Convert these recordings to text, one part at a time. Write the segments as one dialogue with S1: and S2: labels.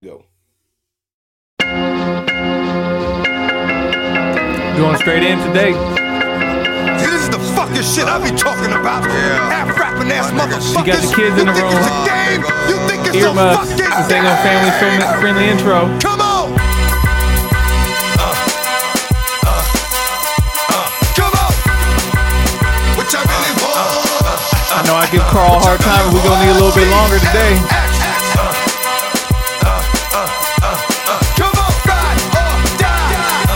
S1: Go.
S2: Going straight in today.
S3: See, this is the fucking shit I be talking about. Half rapping ass motherfuckers.
S2: You got the kids in the room.
S3: It's a game. You think it's
S2: Earmuffs.
S3: a fucking
S2: This ain't no family friendly intro.
S3: Come on. Come on. What y'all really want?
S2: I know I give Carl a hard time, but we're gonna need a little bit longer today.
S3: Come on, ride or die.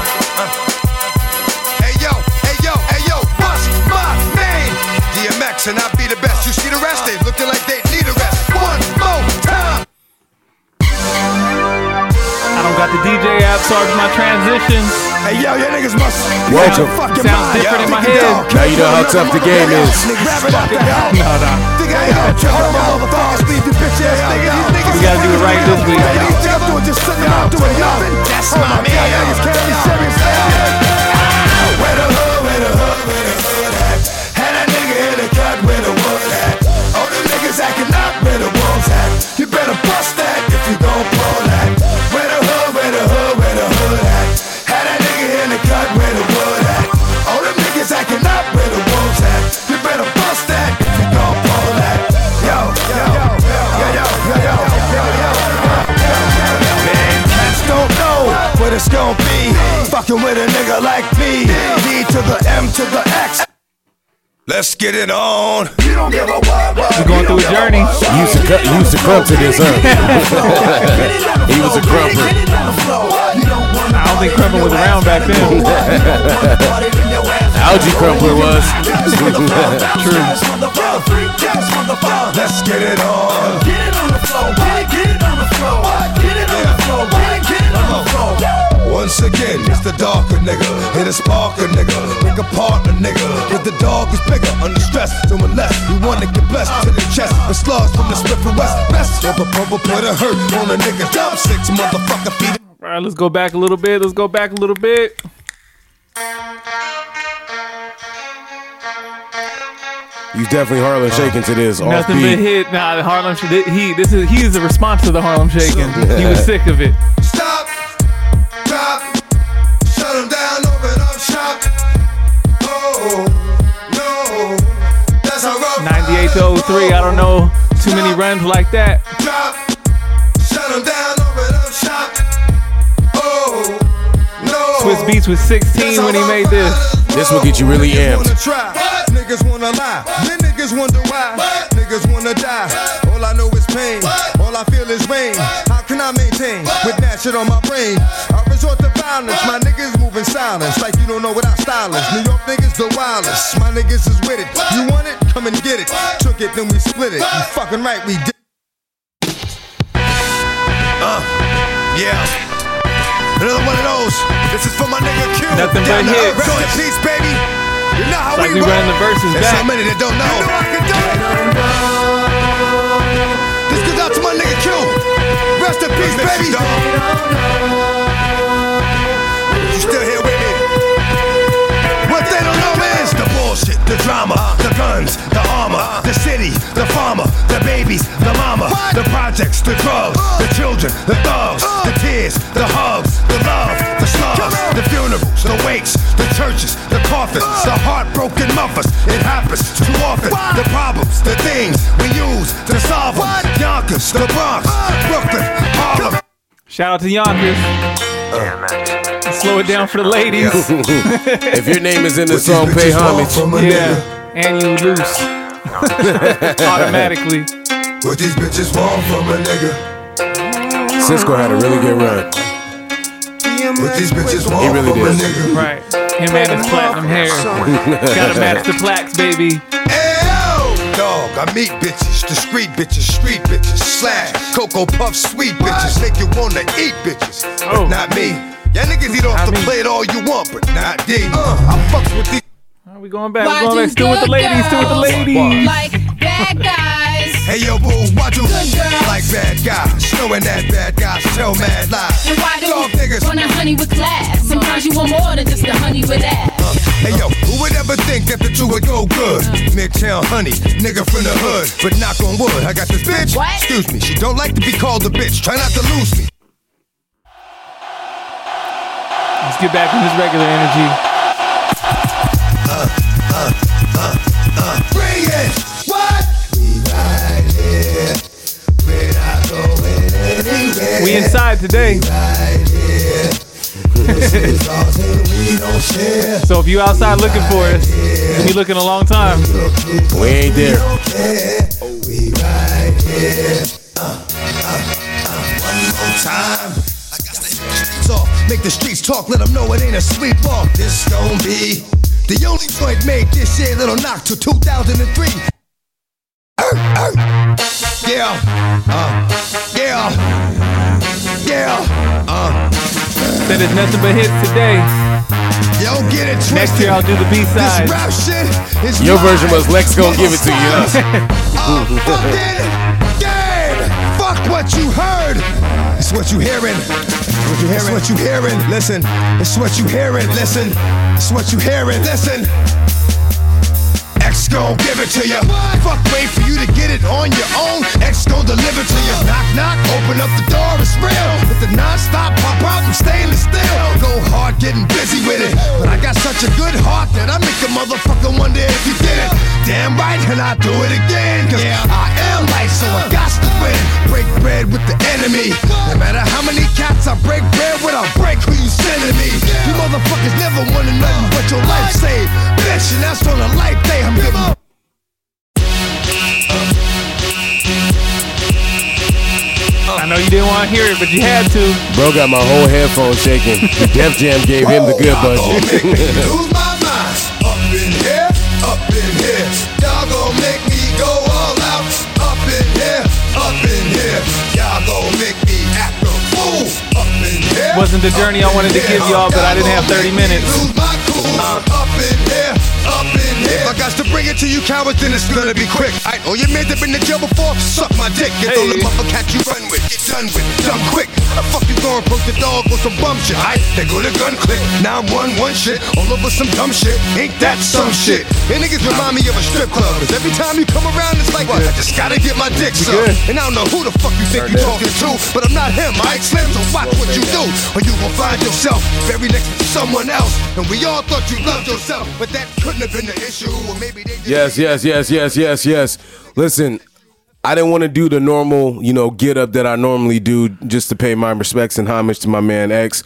S3: Hey yo, what's my name? DMX and I be the best. You see the rest, they looking like they need a rest. One more time.
S2: I don't got the DJ app, sorry for my transition.
S3: Hey yo, your niggas must
S4: Welcome.
S2: Sounds different in my head.
S4: Now you know how tough the game is.
S2: No. We gotta do it right this week.
S3: That's my man. Where the hood at? Had a nigga in the cut where the wood at. All the niggas acting up where the wolves at. You better bust that if you gon' pull that. Where the hood at? Had a nigga in the cut where the wood at. All the niggas acting up where the wolves at. You better bust that if you gon' pull that. Yo. Man, cats don't know what it's gon' be. Fucking with a nigga like me. D to the M to the X. Let's get it on. You don't give a what.
S2: We're going through a journey.
S4: You used to crump to this, huh? He was a crumper.
S2: I don't think Crumpin was around back then.
S4: Algae crumpler was.
S2: True.
S3: Let's get it on. Get it on the floor. Get it on the floor. Get it on the floor. Get it on the floor. Once again, it's the darker nigga. Hit a sparker nigga. Make a partner nigga. Cause the dog is bigger under stress. So unless you wanna get blessed to the chest, the slugs from the Smith and West. Best pump put a hurt on a nigga. Jump 6 motherfucker feet.
S2: All right, let's go back a little bit.
S4: You definitely Harlem shaking to this.
S2: Nothing
S4: offbeat.
S2: but hit. Nah, the Harlem Shake. He is a response to the Harlem Shaking. He was sick of it.
S3: Stop, drop, shut them down, open up shop. Oh, no, that's how rough.
S2: 98 to 03. I don't know too many runs like that.
S3: Drop, shut them down, open up shop. Oh, no.
S2: Swiss Beats was 16 when he made this.
S4: This will get you really amped.
S3: Niggas wanna lie, then niggas wonder why. Niggas wanna die, all I know is pain. All I feel is rain. How can I maintain with that shit on my brain? I resort to violence, my niggas moving silence like you don't know what our style is. New York niggas the wildest, my niggas is with it. You want it? Come and get it. Took it, then we split it. You fucking right, we did. Yeah. Another one of those. This is for my nigga Q.
S2: Nothing but hits.
S3: Rest in peace, baby. You know how
S2: Like
S3: we
S2: we
S3: roll.
S2: ran the verses
S3: There's
S2: back.
S3: so many that don't know. You know I can do it. This goes out to my nigga Q. Rest in peace, baby. You still here with me? What they don't know is the bullshit, the drama, the guns, the armor, the city, the farmer, the babies, the mama, the projects, the drugs, the children, the thugs, the tears, the hugs, the love, the slugs, the funerals, the wakes, the churches, the coffins, the heartbroken mothers. It happens too often. The problems, the things we use to solve them. Yonkers, the Bronx, Brooklyn, Harlem.
S2: Shout out to Yonkers. Slow it down for the ladies.
S4: If your name is in the song, pay homage.
S2: Yeah, and you loose automatically.
S3: What these bitches want from a nigga?
S4: Cisco had a really good run.
S3: What these bitches want
S4: He really
S3: from a
S4: did.
S3: nigga?
S2: Right, him and his platinum hair. Gotta match the plaques, baby.
S3: Ew! Dog, I meet bitches, discreet bitches, street bitches, slash, Cocoa Puff, sweet bitches, make you wanna eat bitches, but
S2: Oh.
S3: not me. Y'all niggas eat off
S2: Not
S3: the
S2: me.
S3: plate all you want, but not D. I fucks with these.
S2: Are we going back? We're going back. Still with the ladies. Still with the ladies.
S5: Like bad guys.
S3: Hey yo, boo, why do
S5: Good girls.
S3: like bad guys? Knowing that bad guys tell mad lies.
S5: And why do
S3: Dog
S5: you
S3: niggas.
S5: want a honey with class? Sometimes you want more than just a honey with ass.
S3: Hey yo, who would ever think that the two would go good? Midtown honey, nigga from the hood. But knock on wood, I got this bitch.
S5: What?
S3: Excuse me, she don't like to be called a bitch. Try not to lose me.
S2: Let's get back to his regular energy.
S3: Bring it! What? We right here. We're not going anywhere.
S2: We inside today.
S3: Right here. This is all that we don't share.
S2: So if you outside looking for us, you'll be looking a long time.
S4: We ain't there.
S3: We right here. One more time. I got to hit the streets off. Make the streets talk. Let them know it ain't a sleepwalk. This gon' be the only joint made this year that'll knock till 2003. Yeah.
S2: Said it's nothing but hits today.
S3: Yo, get it twisted.
S2: Next year I'll do the B-side.
S3: This rap shit is
S4: Your
S3: mine.
S4: version was Lex gonna give it to you, huh?
S3: Fucking game. Fuck what you heard. It's what you hearing. It's what you hearing. Listen. It's what you hearing. Listen. It's what you hearing. Listen. X gon' give it to you. Fuck, wait for you to get it on your own. X gon' deliver to you. Knock, knock, open up the door, it's real. With the non-stop pop out and stainless steel. Go hard, getting busy with it. But I got such a good heart that I make a motherfucker wonder if you did it. Damn right, and I do it again. Cause I am light, so I got to win. Break bread with the enemy. No matter how many cats I break bread with, I'll break who you sending me. You motherfuckers never wanna know what your life saved. Bitch, and that's on a life day. I'm giving.
S2: I know you didn't want to hear it, but you had to.
S4: Bro got my whole headphone shaking. The Def Jam gave him the good budget.
S3: Lose my mind. Up in here, up in here. Y'all gon' make me go all out. Up in here, up in here. Y'all gon' make me act a fool. Up in here.
S2: Wasn't the journey I wanted to give y'all, but I didn't have 30 minutes.
S3: Lose my cool. Up in here, up in here. If I got to bring it to you cowards, then it's gonna be quick. Oh, you made it in the jail before? Suck my dick. Get all the motherfucker cat you run with. Get done with. Done quick. How the fuck you gonna approach the dog with some bum shit? They go to gun click. Now I'm one shit. All over some dumb shit. Ain't that some shit? And niggas remind me of a strip club. Cause every time you come around, it's like, what? I just gotta get my dick sucked. And I don't know who the fuck you think you talking to, but I'm not him, Mike Slim. So watch what you do, or you gon' find yourself very next to someone else. And we all thought you loved yourself, but that couldn't have been the issue. Or maybe they just
S4: Yes. Listen, I didn't want to do the normal, get up that I normally do just to pay my respects and homage to my man X.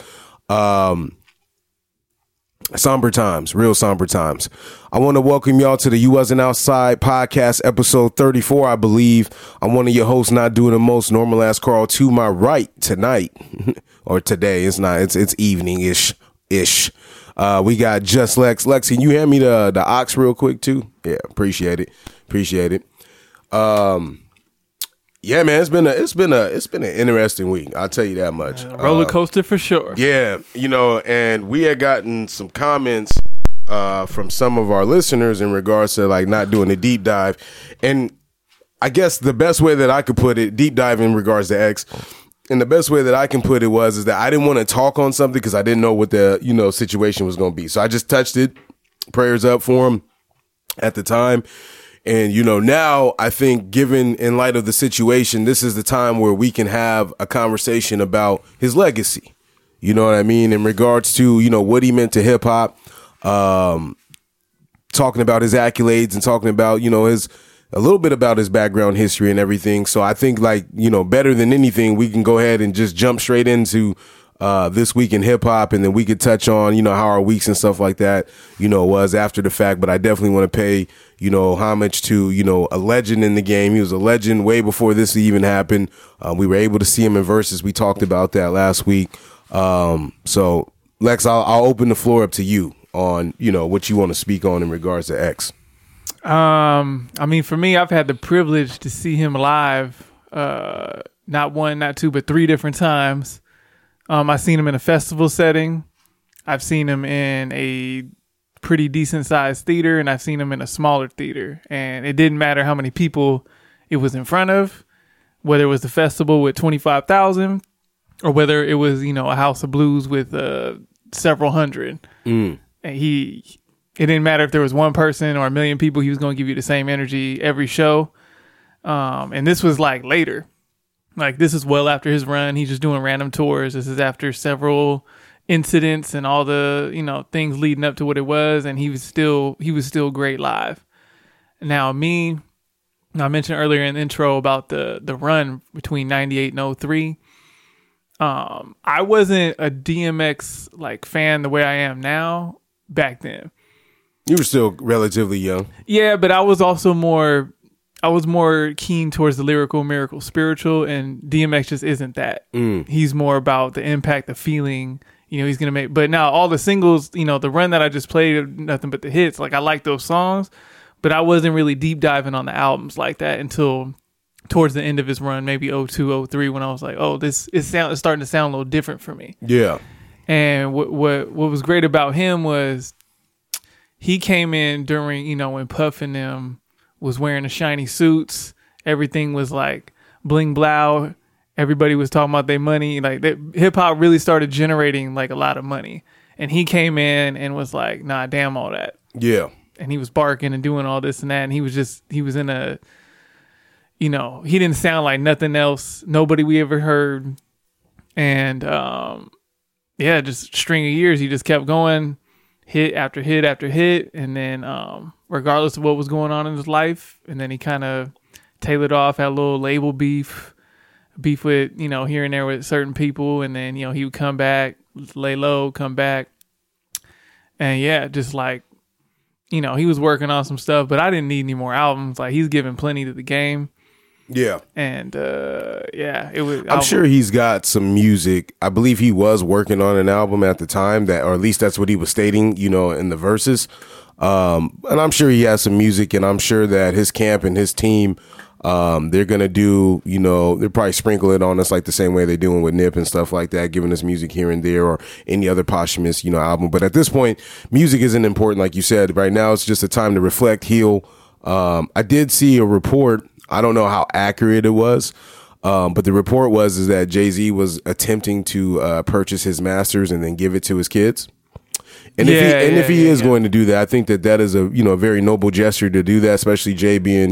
S4: Somber times, real somber times. I want to welcome y'all to the You Wasn't Outside podcast, episode 34, I believe. I'm one of your hosts, not doing the most, normal ass Carl. To my right tonight, or today, it's not, it's evening-ish. We got Just Lex. Lex, can you hand me the ox real quick too? Yeah, appreciate it. Yeah, man, it's been an interesting week. I'll tell you that much.
S2: Roller coaster for sure.
S4: Yeah, and we had gotten some comments from some of our listeners in regards to like not doing a deep dive, and I guess the best way that I could put it, deep dive in regards to X. And the best way that I can put it is that I didn't want to talk on something because I didn't know what the, situation was going to be. So I just touched it, prayers up for him at the time. And, now I think given in light of the situation, this is the time where we can have a conversation about his legacy. You know what I mean? In regards to, what he meant to hip hop, talking about his accolades and talking about, a little bit about his background history and everything. So I think better than anything, we can go ahead and just jump straight into this week in hip hop. And then we could touch on, how our weeks and stuff like that, was after the fact. But I definitely want to pay, homage to, a legend in the game. He was a legend way before this even happened. We were able to see him in Versus. We talked about that last week. So Lex, I'll open the floor up to you on, what you want to speak on in regards to X.
S2: I mean, for me, I've had the privilege to see him live, not one, not two, but 3 different times. I've seen him in a festival setting. I've seen him in a pretty decent sized theater, and I've seen him in a smaller theater. And it didn't matter how many people it was in front of, whether it was the festival with 25,000 or whether it was, a House of Blues with several hundred. And it didn't matter if there was one person or 1 million people, he was going to give you the same energy every show. And this was like later. Like this is well after his run. He's just doing random tours. This is after several incidents and all the, things leading up to what it was, and he was still great live. Now I mentioned earlier in the intro about the run between 98 and 03. I wasn't a DMX like fan the way I am now back then.
S4: You were still relatively young.
S2: Yeah, but I was also more keen towards the lyrical, miracle, spiritual, and DMX just isn't that. He's more about the impact, the feeling, he's going to make. But now all the singles, the run that I just played, nothing but the hits. Like, I like those songs, but I wasn't really deep diving on the albums like that until towards the end of his run, maybe 02, 03, when I was like, oh, it's starting to sound a little different for me.
S4: Yeah.
S2: And what was great about him was he came in during, when Puff and them was wearing the shiny suits. Everything was like bling blow. Everybody was talking about their money. Like, hip hop really started generating like a lot of money. And he came in and was like, nah, damn all that.
S4: Yeah.
S2: And he was barking and doing all this and that. And he was in a, he didn't sound like nothing else. Nobody we ever heard. And, just string of years. He just kept going, hit after hit after hit. And then, regardless of what was going on in his life. And then he kind of tailored off, had a little label beef with, here and there with certain people. And then, he would come back, lay low, come back. And yeah, just like, he was working on some stuff, but I didn't need any more albums. Like, he's giving plenty to the game.
S4: Yeah.
S2: And it was.
S4: I'm sure he's got some music. I believe he was working on an album at the time, or at least that's what he was stating, in the verses. And I'm sure he has some music, and I'm sure that his camp and his team, they're going to do, they'll probably sprinkle it on us like the same way they're doing with Nip and stuff like that, giving us music here and there or any other posthumous, album. But at this point, music isn't important. Like you said, right now, it's just a time to reflect, heal. I did see a report. I don't know how accurate it was. But the report was that Jay-Z was attempting to purchase his masters and then give it to his kids. And if he is going to do that, I think that is a very noble gesture to do that, especially Jay being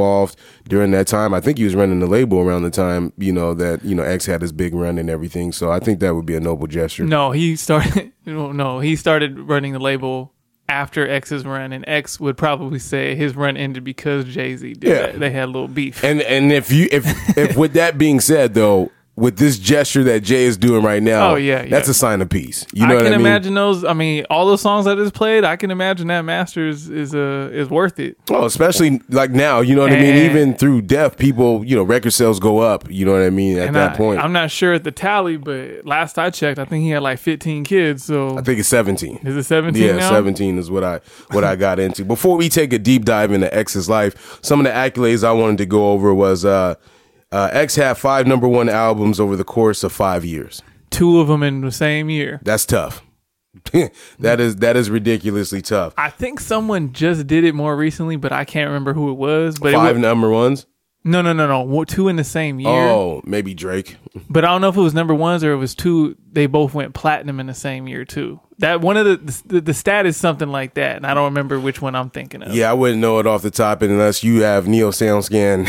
S4: that X had his big run and everything. So I think that would be a noble gesture.
S2: He started running the label after X's run, and X would probably say his run ended because Jay-Z did that. They had a little beef.
S4: And if with that being said though, with this gesture that Jay is doing right now, that's a sign of peace. You know what I mean? I can
S2: imagine those. I mean, all those songs I just played, I can imagine that Masters is worth it.
S4: Oh, especially like now, you know what I mean? Even through death, people, record sales go up, you know what I mean, at that point.
S2: I'm not sure at the tally, but last I checked, I think he had like 15 kids. So
S4: I think it's 17.
S2: Is it 17
S4: Yeah,
S2: now?
S4: 17 is what I got into. Before we take a deep dive into X's life, some of the accolades I wanted to go over was X had 5 number 1 albums over the course of 5 years.
S2: 2 of them in the same year.
S4: That's tough. that is ridiculously tough.
S2: I think someone just did it more recently, but I can't remember who it was. But
S4: 5 number 1s?
S2: No. 2 in the same year.
S4: Oh, maybe Drake.
S2: But I don't know if it was number 1s or it was 2. They both went platinum in the same year too. That one of the stat is something like that, and I don't remember which one I'm thinking of.
S4: Yeah, I wouldn't know it off the top unless you have Neo SoundScan,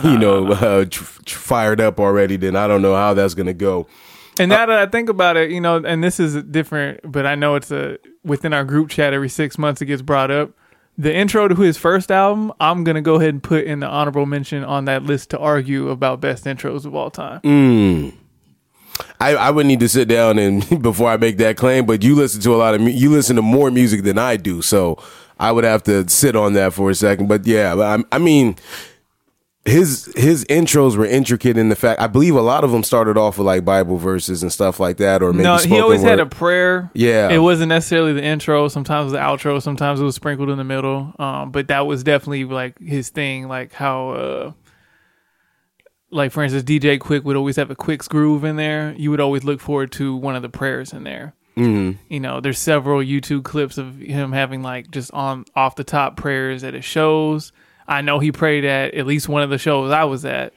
S4: fired up already. Then I don't know how that's gonna go.
S2: And now that I think about it, and this is different, but I know it's within our group chat every 6 months it gets brought up. The intro to his first album, I'm gonna go ahead and put in the honorable mention on that list to argue about best intros of all time.
S4: I would need to sit down and before I make that claim, but you listen to you listen to more music than I do, so I would have to sit on that for a second. But yeah, I mean, his intros were intricate in the fact I believe a lot of them started off with like Bible verses and stuff like that, or maybe
S2: he always
S4: word.
S2: had a prayer.
S4: Yeah,
S2: it wasn't necessarily the intro. Sometimes it was the outro. Sometimes it was sprinkled in the middle. But that was definitely like his thing, like how. Like, for instance, DJ Quick would always have a Quick's groove in there. You would always look forward to one of the prayers in there. Mm-hmm. There's several YouTube clips of him having, like, just off the top prayers at his shows. I know he prayed at least one of the shows I was at.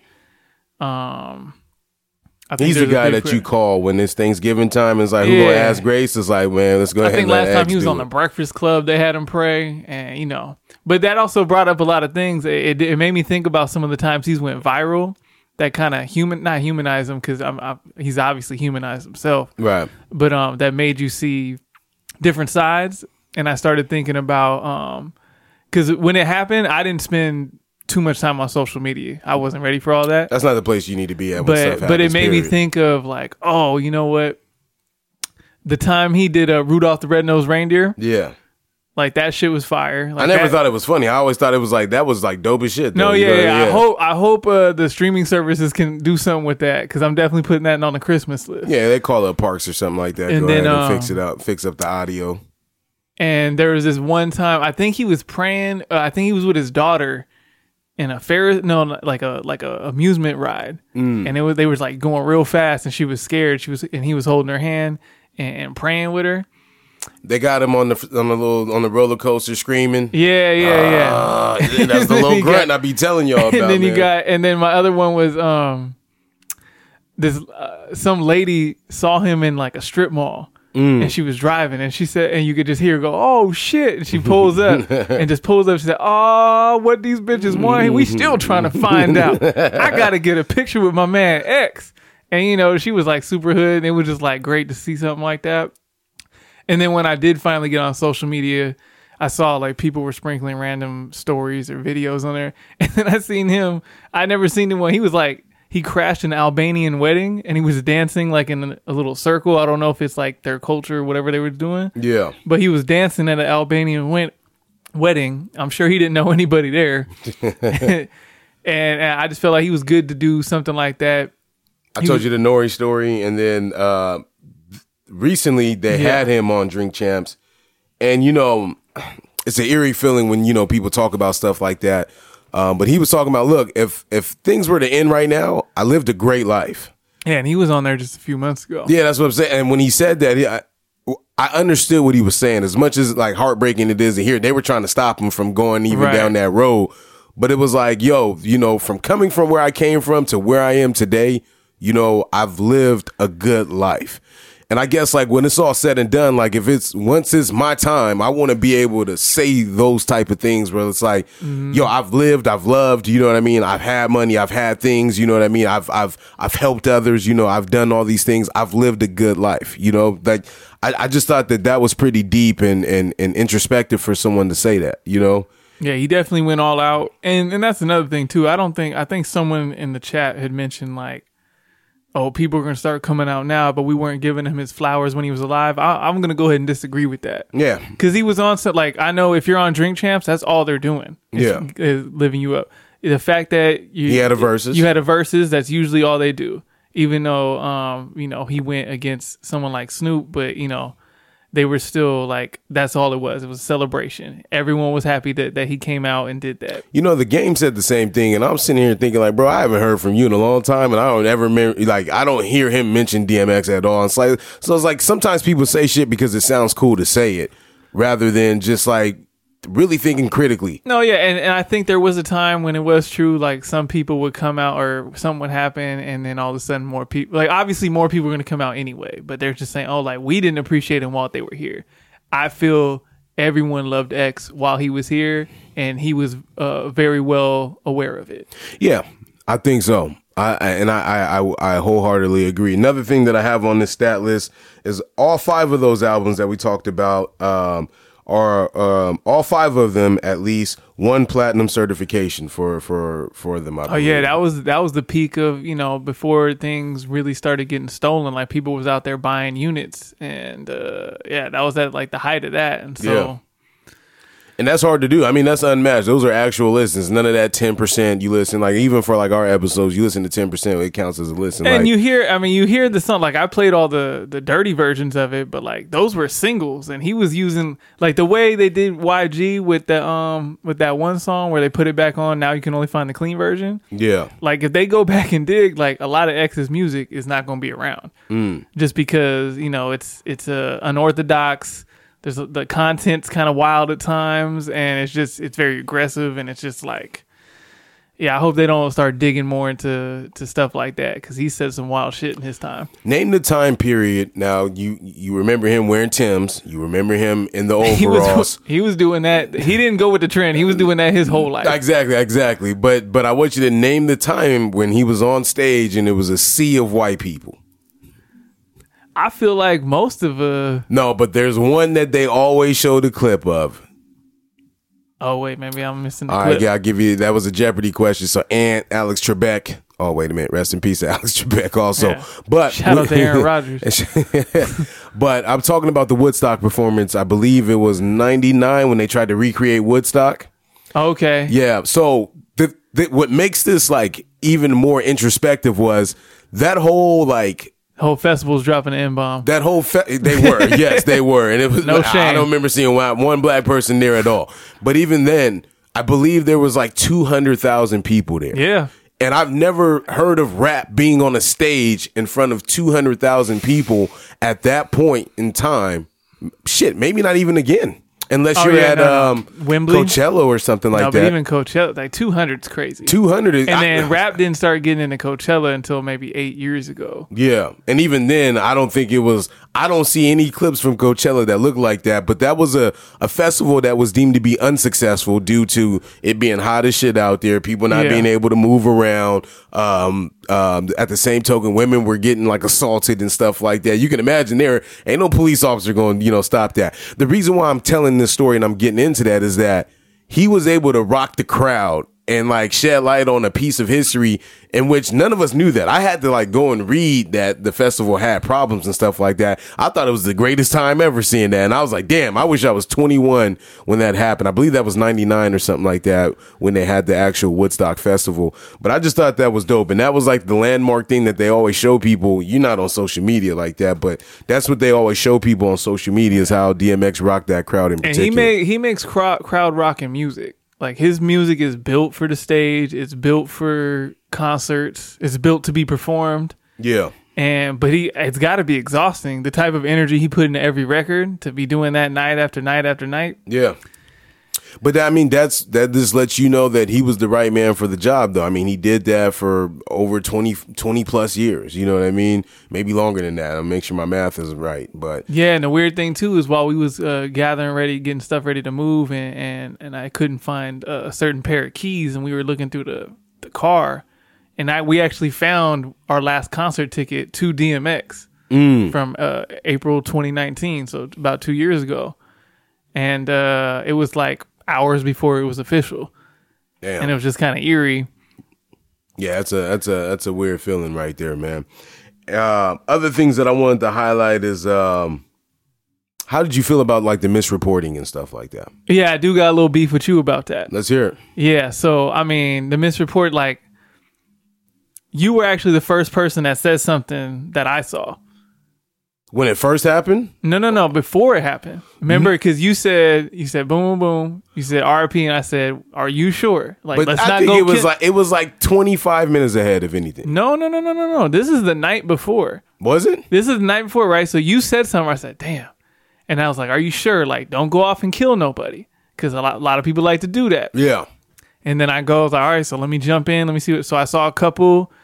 S4: He's the guy that you call when it's Thanksgiving time. It's like, who gonna ask grace? It's like, man, let's go ahead and
S2: I think last time he was on the Breakfast Club, they had him pray. And, but that also brought up a lot of things. It made me think about some of the times he's went viral. that kind of not humanize him because he's obviously humanized himself,
S4: Right.
S2: but that made you see different sides. And I started thinking about because when it happened, I didn't spend too much time on social media. I wasn't ready for all that.
S4: That's not the place you need to be at. When stuff happens,
S2: but it made me
S4: period.
S2: think of like, oh, you know what? The time he did Rudolph the Red-Nosed Reindeer,
S4: Yeah.
S2: like that shit was fire. Like,
S4: I never thought it was funny. I always thought it was like that was like dope as shit. Though.
S2: No,
S4: You know
S2: yeah,
S4: what I mean?
S2: I hope the streaming services can do something with that because I'm definitely putting that on the Christmas list.
S4: Yeah, they call up Parks or something like that.
S2: And
S4: Go
S2: then,
S4: ahead and fix up the audio.
S2: And there was this one time I think he was praying. I think he was with his daughter in a like a amusement ride, and they was like going real fast, and she was scared. And he was holding her hand and praying with her.
S4: They got him on the roller coaster screaming.
S2: Yeah.
S4: That's the little grunt I be telling y'all about.
S2: And then
S4: man.
S2: and then my other one was this some lady saw him in like a strip mall. And she was driving, and she said, and you could just hear her go, "Oh shit!" And she pulls up, and just pulls up. She said, "Oh, what these bitches want? We still trying to find out. I gotta get a picture with my man X." And she was like super hood, and it was just like great to see something like that. And then when I did finally get on social media, I saw like people were sprinkling random stories or videos on there, and then I seen him. I never seen him when he was like. He crashed an Albanian wedding and he was dancing like in a little circle. I don't know if it's like their culture or whatever they were doing.
S4: Yeah.
S2: But he was dancing at an Albanian wedding. I'm sure he didn't know anybody there. and I just felt like he was good to do something like that.
S4: I told you the Nori story, and then recently they had him on Drink Champs, and it's an eerie feeling when people talk about stuff like that. But he was talking about, look, if things were to end right now, I lived a great life.
S2: Yeah, and he was on there just a few months ago.
S4: Yeah, that's what I'm saying. And when he said that, I understood what he was saying. As much as like heartbreaking it is to hear, they were trying to stop him from going even down that road. But it was like, yo, from coming from where I came from to where I am today, I've lived a good life. And I guess like when it's all said and done, like once it's my time, I want to be able to say those type of things where it's like, yo, I've lived, I've loved, you know what I mean? I've had money, I've had things, you know what I mean? I've helped others, I've done all these things. I've lived a good life, like I just thought that was pretty deep and introspective for someone to say that,
S2: Yeah, he definitely went all out. And that's another thing too. I think someone in the chat had mentioned like, oh, people are going to start coming out now, but we weren't giving him his flowers when he was alive. I'm going to go ahead and disagree with that.
S4: Yeah.
S2: Because he was on set. Like, I know if you're on Drink Champs, that's all they're doing. Is living you up. The fact that
S4: he had a versus.
S2: You had a versus, that's usually all they do. Even though, he went against someone like Snoop, but, they were still like, that's all it was. It was a celebration. Everyone was happy that he came out and did that.
S4: The game said the same thing, and I'm sitting here thinking like, bro, I haven't heard from you in a long time, and I don't ever I don't hear him mention DMX at all. So it's like sometimes people say shit because it sounds cool to say it, rather than just like really thinking critically.
S2: No, yeah, and I think there was a time when it was true, like some people would come out or something would happen, and then all of a sudden more people, like obviously more people are going to come out anyway, but they're just saying, oh, like we didn't appreciate him while they were here. I feel everyone loved X while he was here, and he was very well aware of it.
S4: Yeah, I think so. I wholeheartedly agree. Another thing that I have on this stat list is all 5 of those albums that we talked about are all 5 of them at least 1 platinum certification for them.
S2: Oh yeah, that was the peak of before things really started getting stolen. Like people was out there buying units, and that was at like the height of that. And so.
S4: Yeah. And that's hard to do. I mean, that's unmatched. Those are actual listens. None of that 10% you listen. Like even for like our episodes, you listen to 10%. It counts as a listen.
S2: And
S4: like,
S2: you hear the song. Like I played all the dirty versions of it, but like those were singles, and he was using like the way they did YG with that one song where they put it back on. Now you can only find the clean version.
S4: Yeah.
S2: Like if they go back and dig, like a lot of X's music is not going to be around, just because it's unorthodox. The content's kind of wild at times, and it's very aggressive, and it's just like, Yeah, I hope they don't start digging more into stuff like that because he said some wild shit in his time.
S4: Name the time period. Now you remember him wearing Timbs. You remember him in the overalls.
S2: He was doing that. He didn't go with the trend. He was doing that his whole life.
S4: Exactly. But I want you to name the time when he was on stage and it was a sea of white people.
S2: I feel like most of
S4: No, but there's one that they always show the clip of.
S2: Oh wait, maybe I'm missing the
S4: All
S2: clip.
S4: right, yeah, I'll give you. That was a Jeopardy question. So, and Alex Trebek. Oh, wait a minute. Rest in peace, to Alex Trebek. Also,
S2: Yeah.
S4: but
S2: Shout out to Aaron Rodgers.
S4: But I'm talking about the Woodstock performance. I believe it was '99 when they tried to recreate Woodstock.
S2: Okay.
S4: Yeah. So what makes this like even more introspective was that whole like.
S2: Whole festival's dropping an N-bomb.
S4: That whole they were, yes, they were, and it was.
S2: No shame.
S4: I don't remember seeing one black person there at all. But even then, I believe there was like 200,000 people there.
S2: Yeah.
S4: And I've never heard of rap being on a stage in front of 200,000 people at that point in time. Shit, maybe not even again. Unless you're at
S2: Wembley,
S4: Coachella or something like that.
S2: But even Coachella, like 200's crazy.
S4: 200 is,
S2: and then rap didn't start getting into Coachella until maybe 8 years ago.
S4: Yeah, and even then, I don't think it was. I don't see any clips from Coachella that look like that. But that was a festival that was deemed to be unsuccessful due to it being hot as shit out there, people not being able to move around. At the same token, women were getting like assaulted and stuff like that. You can imagine there ain't no police officer going to stop that. The reason why I'm telling this story and I'm getting into that is that he was able to rock the crowd and like shed light on a piece of history in which none of us knew that. I had to like go and read that the festival had problems and stuff like that. I thought it was the greatest time ever seeing that. And I was like, damn, I wish I was 21 when that happened. I believe that was 99 or something like that when they had the actual Woodstock festival. But I just thought that was dope. And that was like the landmark thing that they always show people. You're not on social media like that, but that's what they always show people on social media is how DMX rocked that crowd in particular.
S2: And he makes crowd rocking music. Like his music is built for the stage. It's built for concerts. It's built to be performed.
S4: Yeah.
S2: But it's got to be exhausting. The type of energy he put into every record to be doing that night after night after night.
S4: Yeah. But I mean, that just lets you know that he was the right man for the job, though. I mean, he did that for over 20 plus years. You know what I mean? Maybe longer than that. I'll make sure my math is right. But
S2: yeah, and the weird thing too is while we was gathering ready, getting stuff ready to move, and I couldn't find a certain pair of keys, and we were looking through the car, and we actually found our last concert ticket to DMX from April 2019, so about 2 years ago, and it was like hours before it was official. Damn. And it was just kind of eerie.
S4: Yeah, that's a weird feeling right there, man. Other things that I wanted to highlight is how did you feel about like the misreporting and stuff like that?
S2: Yeah, I do got a little beef with you about that.
S4: Let's hear it.
S2: Yeah, so I mean, the misreport, like you were actually the first person that said something that I saw.
S4: When it first happened?
S2: No, before it happened. Remember, because you said boom, boom, boom. You said RP, and I said, "Are you sure?" Like,
S4: but
S2: let's
S4: I
S2: not
S4: think
S2: go.
S4: it was like 25 minutes ahead, if anything.
S2: No. This is the night before.
S4: Was it?
S2: This is the night before, right? So you said something. I said, "Damn," and I was like, "Are you sure? Like, don't go off and kill nobody," because a lot of people like to do that.
S4: Yeah.
S2: And then I was like, all right, so let me jump in. Let me see what. So I saw a couple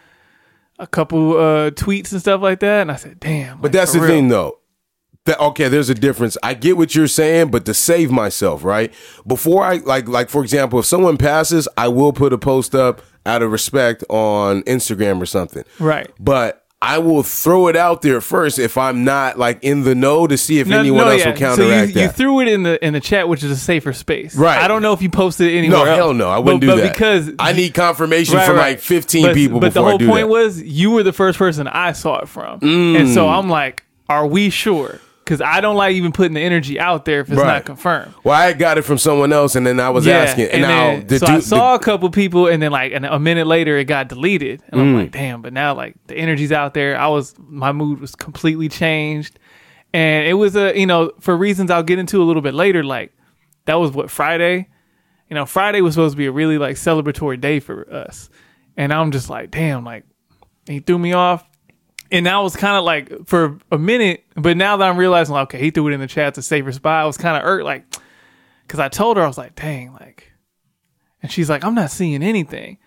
S2: tweets and stuff like that, and I said, "Damn."
S4: But that's the thing, though. Okay, there's a difference. I get what you're saying, but to save myself, right? Before I like for example, if someone passes, I will put a post up out of respect on Instagram or something.
S2: Right.
S4: But I will throw it out there first if I'm not like in the know to see if anyone else will counteract that.
S2: You threw it in the chat, which is a safer space.
S4: Right.
S2: I don't know if you posted it anywhere else.
S4: No, hell no. I wouldn't do that.
S2: Because
S4: I need confirmation from like 15 people
S2: but
S4: before I do that.
S2: But the whole point was you were the first person I saw it from. And so I'm like, are we sure? Because I don't like even putting the energy out there if it's not confirmed.
S4: Well, I got it from someone else, and then I was asking. And now,
S2: I saw a couple people, and then like a minute later, it got deleted. And I'm like, damn. But now, like the energy's out there. My mood was completely changed, and it was for reasons I'll get into a little bit later. Like that was Friday. Friday was supposed to be a really like celebratory day for us, and I'm just like, damn. Like he threw me off. And I was kind of like, for a minute, but now that I'm realizing, like, okay, he threw it in the chat to save her spot, I was kind of irked, like, because I told her, I was like, dang, like, and she's like, I'm not seeing anything.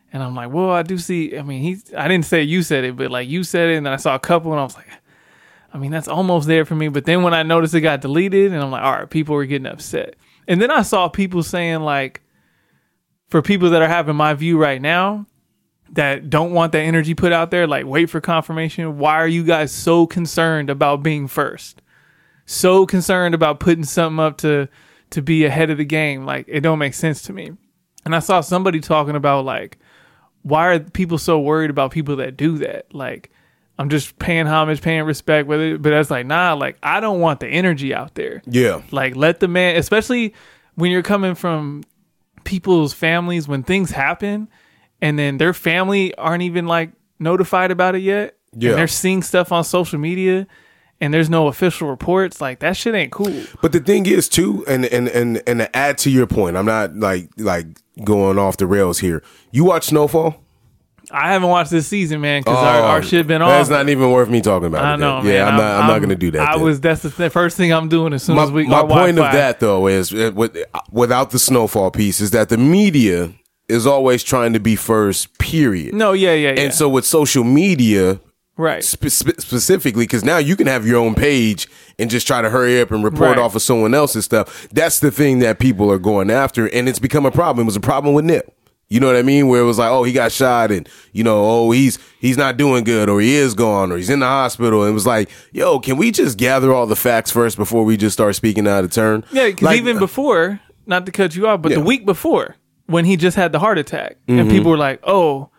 S2: And I'm like, well, I do see. I mean, I didn't say you said it, but like you said it, and then I saw a couple, and I was like, I mean, that's almost there for me. But then when I noticed it got deleted, and I'm like, all right, people were getting upset. And then I saw people saying like, for people that are having my view right now, that don't want that energy put out there, like wait for confirmation. Why are you guys so concerned about being first? So concerned about putting something up to be ahead of the game? Like, it don't make sense to me. And I saw somebody talking about like, why are people so worried about people that do that? Like, I'm just paying homage, paying respect with it. But that's like, nah, like, I don't want the energy out there.
S4: Yeah.
S2: Like, let the man, especially when you're coming from people's families, when things happen and then their family aren't even like notified about it yet.
S4: Yeah.
S2: And they're seeing stuff on social media and there's no official reports. Like, that shit ain't cool.
S4: But the thing is too, and to add to your point, I'm not like going off the rails here. You watch Snowfall?
S2: I haven't watched this season, man, because our shit been off.
S4: That's not even worth me talking about.
S2: I know, man.
S4: Yeah, I'm not going to do that.
S2: That's the first thing I'm doing as soon as we.
S4: My point of that though is without the Snowfall piece is that the media is always trying to be first. Period.
S2: No, yeah.
S4: And so with social media.
S2: Right.
S4: Specifically, because now you can have your own page and just try to hurry up and report off of someone else's stuff. That's the thing that people are going after, and it's become a problem. It was a problem with Nip. You know what I mean? Where it was like, oh, he got shot, and he's not doing good, or he is gone, or he's in the hospital. And it was like, yo, can we just gather all the facts first before we just start speaking out of turn?
S2: Yeah, because even before, not to cut you off, but the week before, when he just had the heart attack, and people were like, oh,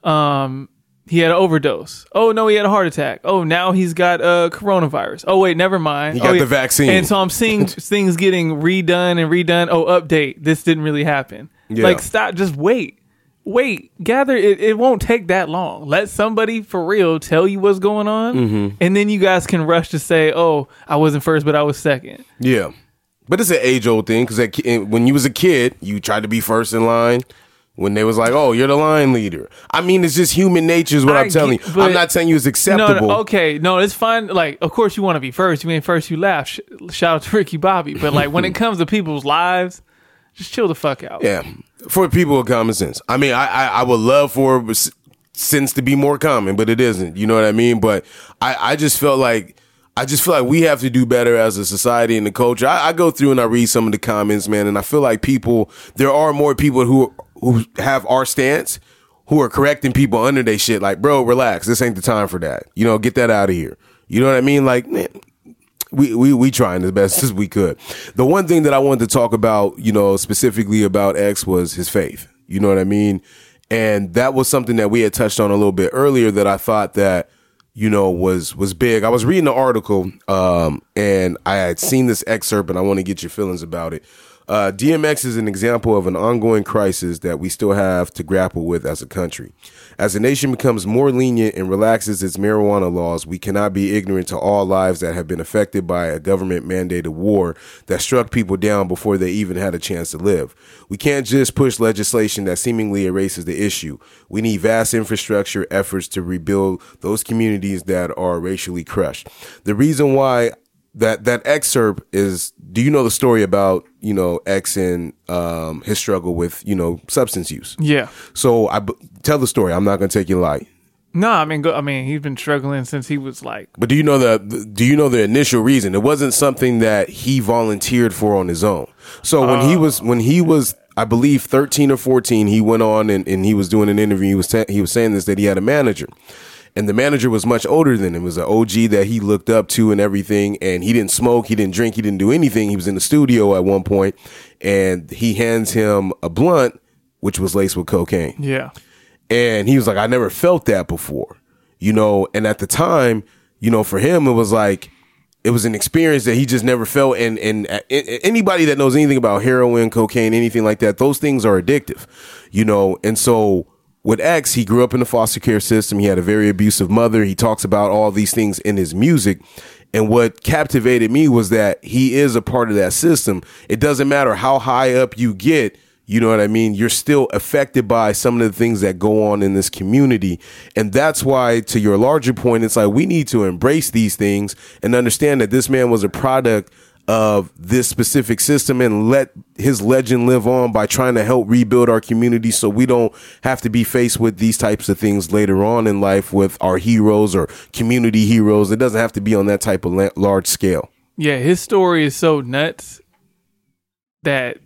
S2: he had an overdose. Oh, no, he had a heart attack. Oh, now he's got coronavirus. Oh, wait, never mind.
S4: He got the vaccine.
S2: And so I'm seeing things getting redone. Oh, update. This didn't really happen.
S4: Yeah.
S2: Like, stop. Just wait. Gather. It won't take that long. Let somebody for real tell you what's going on. And then you guys can rush to say, oh, I wasn't first, but I was second.
S4: Yeah. But it's an age-old thing, because when you was a kid, you tried to be first in line. When they was like, oh, you're the line leader. I mean, it's just human nature is what I'm telling you. I'm not saying you it's acceptable.
S2: No, okay. No, it's fine. Like, of course you want to be first. You ain't first, you laugh. Shout out to Ricky Bobby. But like, when it comes to people's lives, just chill the fuck out.
S4: Yeah. For people with common sense. I mean, I would love for sense to be more common, but it isn't. You know what I mean? But I just feel like we have to do better as a society and the culture. I go through and I read some of the comments, man, and I feel like there are more people who have our stance, who are correcting people under their shit. Like, bro, relax. This ain't the time for that. Get that out of here. You know what I mean? Like, man, we trying as best as we could. The one thing that I wanted to talk about, specifically about X was his faith. You know what I mean? And that was something that we had touched on a little bit earlier that I thought that, was big. I was reading the article, and I had seen this excerpt, and I want to get your feelings about it. DMX is an example of an ongoing crisis that we still have to grapple with as a country. As the nation becomes more lenient and relaxes its marijuana laws, we cannot be ignorant to all lives that have been affected by a government-mandated war that struck people down before they even had a chance to live. We can't just push legislation that seemingly erases the issue. We need vast infrastructure efforts to rebuild those communities that are racially crushed. The reason why that excerpt is, do you know the story about, X and his struggle with, substance use? Yeah. So tell the story. I'm not going to take you light.
S2: No, I mean, he's been struggling since he was like.
S4: But do you know the initial reason? It wasn't something that he volunteered for on his own. So when he was, I believe 13 or 14, he went on and he was doing an interview. He was saying this, that he had a manager. And the manager was much older than him. It was an OG that he looked up to and everything. And he didn't smoke. He didn't drink. He didn't do anything. He was in the studio at one point, and he hands him a blunt, which was laced with cocaine. Yeah. And he was like, I never felt that before, and at the time, for him, it was like, it was an experience that he just never felt. And anybody that knows anything about heroin, cocaine, anything like that, those things are addictive, and so with X, he grew up in the foster care system. He had a very abusive mother. He talks about all these things in his music. And what captivated me was that he is a part of that system. It doesn't matter how high up you get, you know what I mean? You're still affected by some of the things that go on in this community. And that's why, to your larger point, it's like we need to embrace these things and understand that this man was a product of this specific system and let his legend live on by trying to help rebuild our community so we don't have to be faced with these types of things later on in life with our heroes or community heroes. It doesn't have to be on that type of large scale.
S2: Yeah, his story is so nuts that's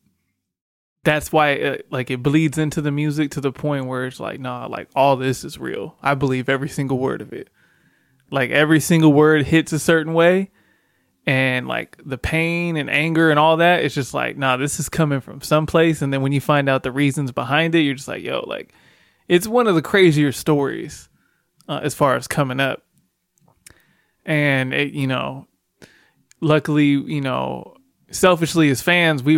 S2: why it bleeds into the music to the point where it's like, nah, like all this is real. I believe every single word of it. Like every single word hits a certain way, and like the pain and anger and all that, it's just like, nah, this is coming from someplace. And then when you find out the reasons behind it, you're just like, yo, like it's one of the crazier stories as far as coming up. And it, luckily, selfishly as fans, we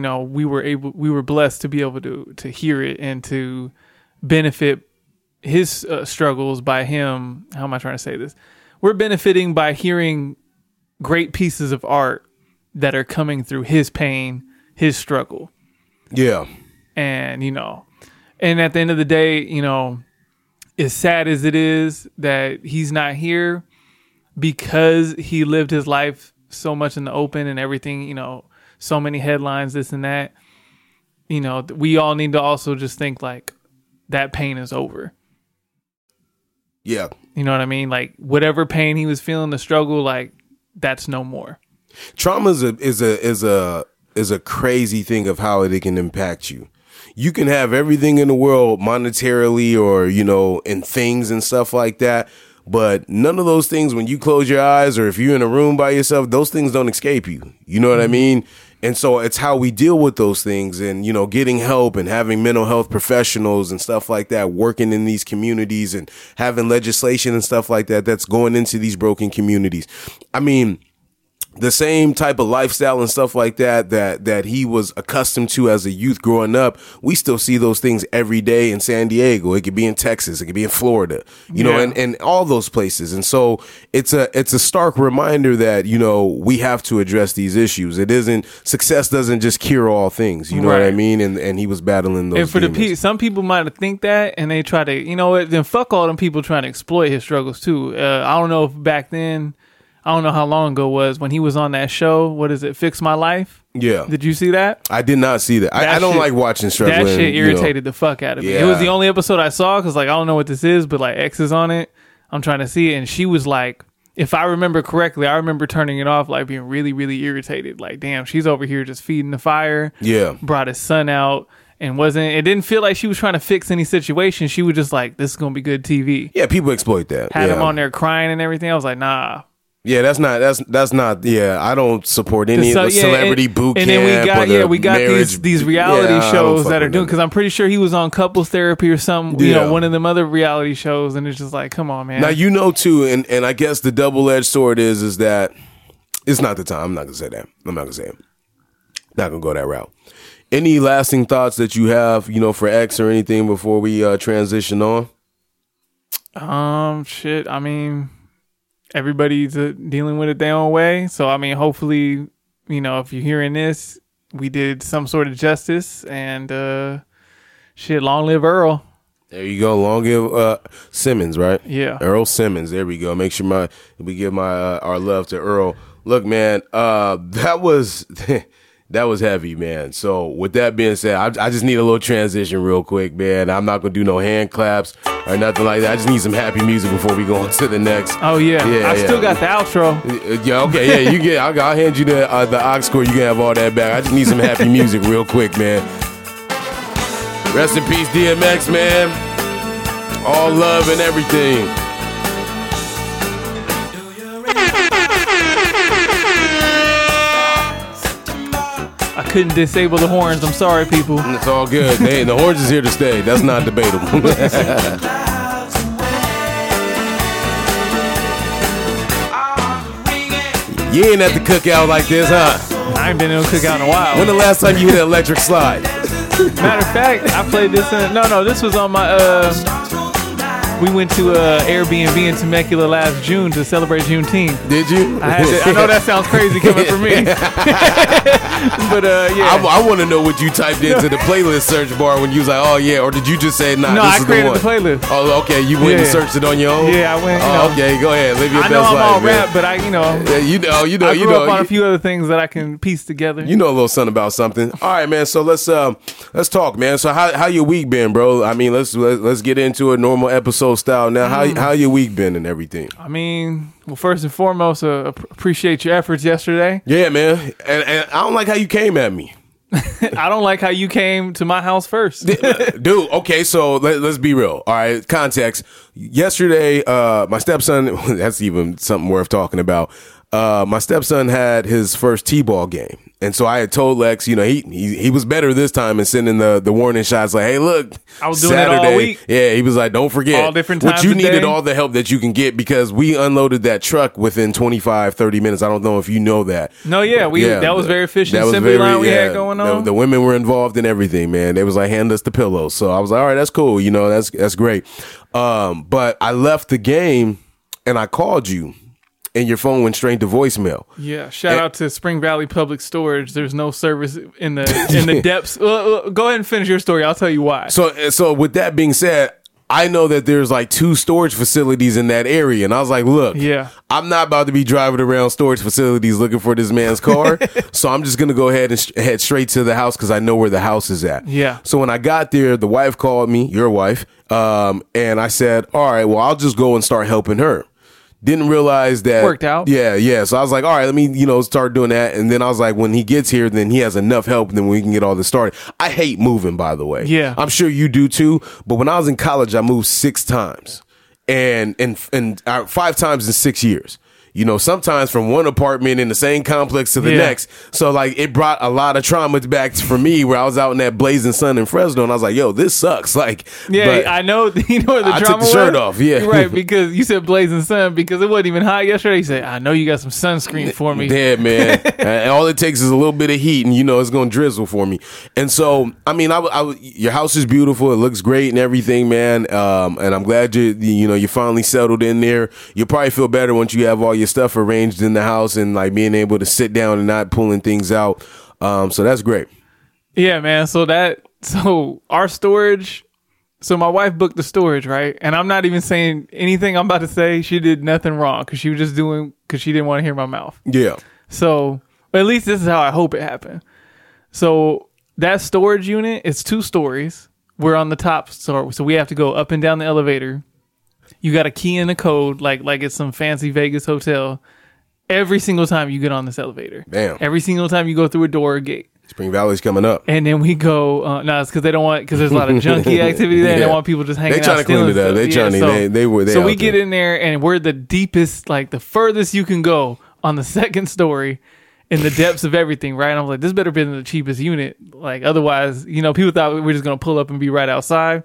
S2: were blessed to be able to hear it and to benefit his struggles by him. How am I trying to say this? We're benefiting by hearing great pieces of art that are coming through his pain, his struggle.
S4: Yeah.
S2: And, and at the end of the day, as sad as it is that he's not here because he lived his life so much in the open and everything, so many headlines, this and that, we all need to also just think like that pain is over.
S4: Yeah.
S2: You know what I mean? Like whatever pain he was feeling, the struggle, like that's no more.
S4: Trauma is a crazy thing of how it can impact you. You can have everything in the world monetarily or, in things and stuff like that. But none of those things, when you close your eyes or if you're in a room by yourself, those things don't escape you. You know what I mean? And so it's how we deal with those things and, getting help and having mental health professionals and stuff like that, working in these communities and having legislation and stuff like that that's going into these broken communities. I mean, the same type of lifestyle and stuff like that he was accustomed to as a youth growing up. We still see those things every day in San Diego. It could be in Texas. It could be in Florida, and all those places. And so it's a stark reminder that, we have to address these issues. Success doesn't just cure all things. You know what I mean? And he was battling those.
S2: And for
S4: demons.
S2: some people might think that and they try to, then fuck all them people trying to exploit his struggles too. I don't know if back then, I don't know how long ago it was when he was on that show. What is it? Fix My Life?
S4: Yeah.
S2: Did you see that?
S4: I did not see that. I don't like watching struggling.
S2: That shit irritated the fuck out of me.
S4: Yeah.
S2: It was the only episode I saw because I don't know what this is, but X is on it. I'm trying to see it. And she was like, if I remember correctly, I remember turning it off, being really, really irritated. Like, damn, she's over here just feeding the fire.
S4: Yeah.
S2: Brought his son out. And it didn't feel like she was trying to fix any situation. She was just like, this is going to be good TV.
S4: Yeah, people exploit that.
S2: Had him on there crying and everything. I was like, nah.
S4: Yeah, that's not. Yeah, I don't support any of the celebrity boot camp.
S2: And then we got these reality shows that are doing, because
S4: that.
S2: I'm pretty sure he was on couples therapy or something. One of them other reality shows, and it's just like, come on, man.
S4: Now too, and I guess the double-edged sword is that it's not the time. I'm not gonna say that. I'm not gonna say it. Not gonna go that route. Any lasting thoughts that you have, for X or anything before we transition on?
S2: Shit. I mean, everybody's dealing with it their own way. So, I mean, hopefully, if you're hearing this, we did some sort of justice and, shit, long live Earl.
S4: There you go. Long live Simmons, right?
S2: Yeah.
S4: Earl Simmons. There we go. Make sure we give our love to Earl. Look, man, that was heavy, man. So with that being said, I just need a little transition real quick, man. I'm not going to do no hand claps or nothing like that. I just need some happy music before we go on to the next.
S2: Oh, yeah. I still got the outro.
S4: Yeah, okay. Yeah, I'll hand you the aux cord. You can have all that back. I just need some happy music real quick, man. Rest in peace, DMX, man. All love and everything.
S2: I couldn't disable the horns. I'm sorry, people.
S4: It's all good. The horns is here to stay. That's not debatable. You ain't at the cookout like this, huh?
S2: I ain't been in a cookout in a while.
S4: When the last time you hit an electric slide?
S2: Matter of fact, I played this in... No, this was on my We went to Airbnb in Temecula last June to celebrate Juneteenth.
S4: Did you?
S2: I know that sounds crazy coming from me. But yeah.
S4: I want to know what you typed into the playlist search bar when you was like, oh yeah, or did you just say, nah,
S2: no,
S4: this
S2: I
S4: is
S2: created
S4: the
S2: the
S4: one?
S2: playlist.
S4: Oh, okay. You went and
S2: Yeah.
S4: searched it on your own?
S2: Yeah, I went.
S4: Okay, go ahead. Live your
S2: I
S4: best
S2: know I'm
S4: life,
S2: all
S4: man.
S2: rap, but I
S4: Yeah, you know,
S2: I grew up on a few other things that I can piece together.
S4: You know a little something about something. All right, man. So let's talk, man. So how your week been, bro? I mean, let's get into a normal episode style now. How your week been and everything?
S2: I mean, well, first and foremost, appreciate your efforts yesterday.
S4: Yeah, man. And I don't like how you came at me.
S2: I don't like how you came to my house first.
S4: Dude, okay, so let's be real. All right, context. Yesterday, my stepson, that's even something worth talking about. My stepson had his first T-ball game. And so I had told Lex, you know, he was better this time and sending the warning shots like, hey, look,
S2: I was doing
S4: Saturday.
S2: it all week.
S4: Yeah, he was like, don't forget.
S2: All different
S4: What
S2: times
S4: you
S2: of
S4: needed
S2: day.
S4: all the help that you can get because we unloaded that truck within 25, 30 minutes. I don't know if you know that.
S2: No, yeah, that was very efficient.
S4: That was
S2: Assembly
S4: very-
S2: line we
S4: yeah,
S2: had going on.
S4: The women were involved in everything, man. They was like, hand us the pillows. So I was like, all right, that's cool. You know, that's great. But I left the game and I called you and your phone went straight to voicemail.
S2: Yeah, shout out to Spring Valley Public Storage. There's no service in the depths. Go ahead and finish your story. I'll tell you why.
S4: So with that being said, I know that there's like 2 storage facilities in that area. And I was like, look,
S2: Yeah.
S4: I'm not about to be driving around storage facilities looking for this man's car. So I'm just going to go ahead and head straight to the house because I know where the house is at.
S2: Yeah.
S4: So when I got there, the wife called me, your wife, and I said, all right, well, I'll just go and start helping her. Didn't realize that
S2: Worked out.
S4: Yeah. So I was like, all right, let me, start doing that. And then I was like, when he gets here, then he has enough help, then we can get all this started. I hate moving, by the way.
S2: Yeah.
S4: I'm sure you do too. But when I was in college, I moved 6 times and 5 times in 6 years. Sometimes from one apartment in the same complex to the
S2: Yeah.
S4: next. So like it brought a lot of trauma back for me where I was out in that blazing sun in Fresno and I was like, yo, this sucks. Like,
S2: Yeah,
S4: but
S2: I know. You know where the
S4: I
S2: drama
S4: took the shirt
S2: was?
S4: off, yeah.
S2: Right, because you said blazing sun because it wasn't even hot yesterday. You said, I know you got some sunscreen for me.
S4: Yeah, man. And all it takes is a little bit of heat and it's going to drizzle for me. And so, I mean, your house is beautiful. It looks great and everything, man. And I'm glad you finally settled in there. You'll probably feel better once you have all your stuff arranged in the house and like being able to sit down and not pulling things out. So that's great.
S2: Yeah, man. So our storage. So my wife booked the storage, right? And I'm not even saying anything I'm about to say. She did nothing wrong because she was just doing because she didn't want to hear my mouth.
S4: Yeah.
S2: So at least this is how I hope it happened. So that storage unit, it's 2 stories. We're on the top story, so we have to go up and down the elevator. You got to key in the code like it's some fancy Vegas hotel. Every single time you get on this elevator.
S4: Damn.
S2: Every single time you go through a door or gate.
S4: Spring Valley's coming up.
S2: And then we go, no, it's because they don't want, because there's a lot of junky activity there.
S4: Yeah.
S2: They don't want people just hanging out.
S4: They trying to clean it up. They trying to,
S2: So we get in there and we're the deepest, like the furthest you can go on the 2nd story in the depths of everything, right? And I was like, this better be the cheapest unit. Like otherwise, people thought we were just going to pull up and be right outside.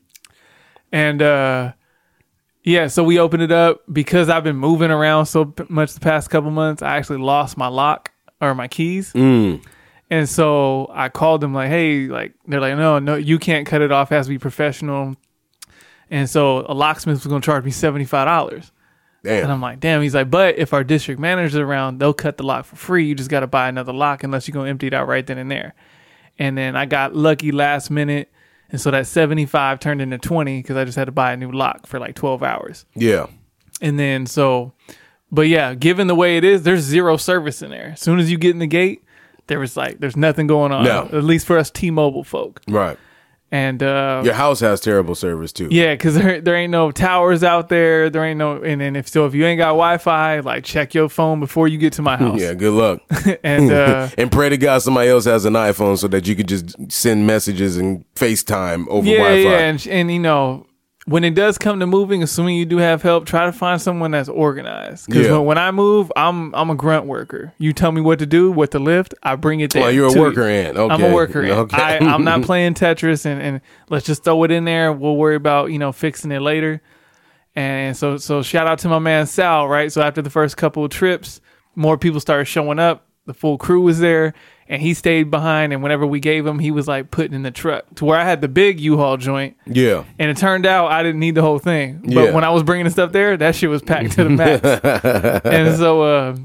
S2: And, yeah, so we opened it up because I've been moving around so much the past couple months. I actually lost my lock or my keys. And so I called them like, hey, like, they're like, no, you can't cut it off. It has to be professional. And so a locksmith was going to charge me $75.
S4: Damn.
S2: And I'm like, damn. He's like, but if our district manager's around, they'll cut the lock for free. You just got to buy another lock unless you're going to empty it out right then and there. And then I got lucky last minute. And so that 75 turned into 20 because I just had to buy a new lock for like 12 hours.
S4: Yeah.
S2: And then but yeah, given the way it is, there's 0 service in there. As soon as you get in the gate, there's nothing going on.
S4: No.
S2: At least for us T-Mobile folk.
S4: Right.
S2: And
S4: Your house has terrible service too.
S2: yeah, because there ain't no towers out there. There ain't no, and then if you ain't got Wi-Fi, like check your phone before you get to my house.
S4: Yeah, good luck.
S2: And
S4: and pray to God somebody else has an iPhone so that you could just send messages and FaceTime over Wi-Fi.
S2: yeah, and when it does come to moving, assuming you do have help, try to find someone that's organized. Because
S4: Yeah.
S2: when I move, I'm a grunt worker. You tell me what to do, what to lift, I bring it there.
S4: Well, you're a
S2: to
S4: worker
S2: you.
S4: ant. Okay.
S2: I'm a worker ant.
S4: Okay.
S2: I'm not playing Tetris and let's just throw it in there. We'll worry about fixing it later. And so shout out to my man Sal, right? So after the first couple of trips, more people started showing up. The full crew was there. and he stayed behind. And whenever we gave him, he was like putting in the truck to where I had the big U-Haul joint.
S4: Yeah.
S2: And it turned out I didn't need the whole thing. But
S4: Yeah.
S2: when I was bringing the stuff there, that shit was packed to the max. And so,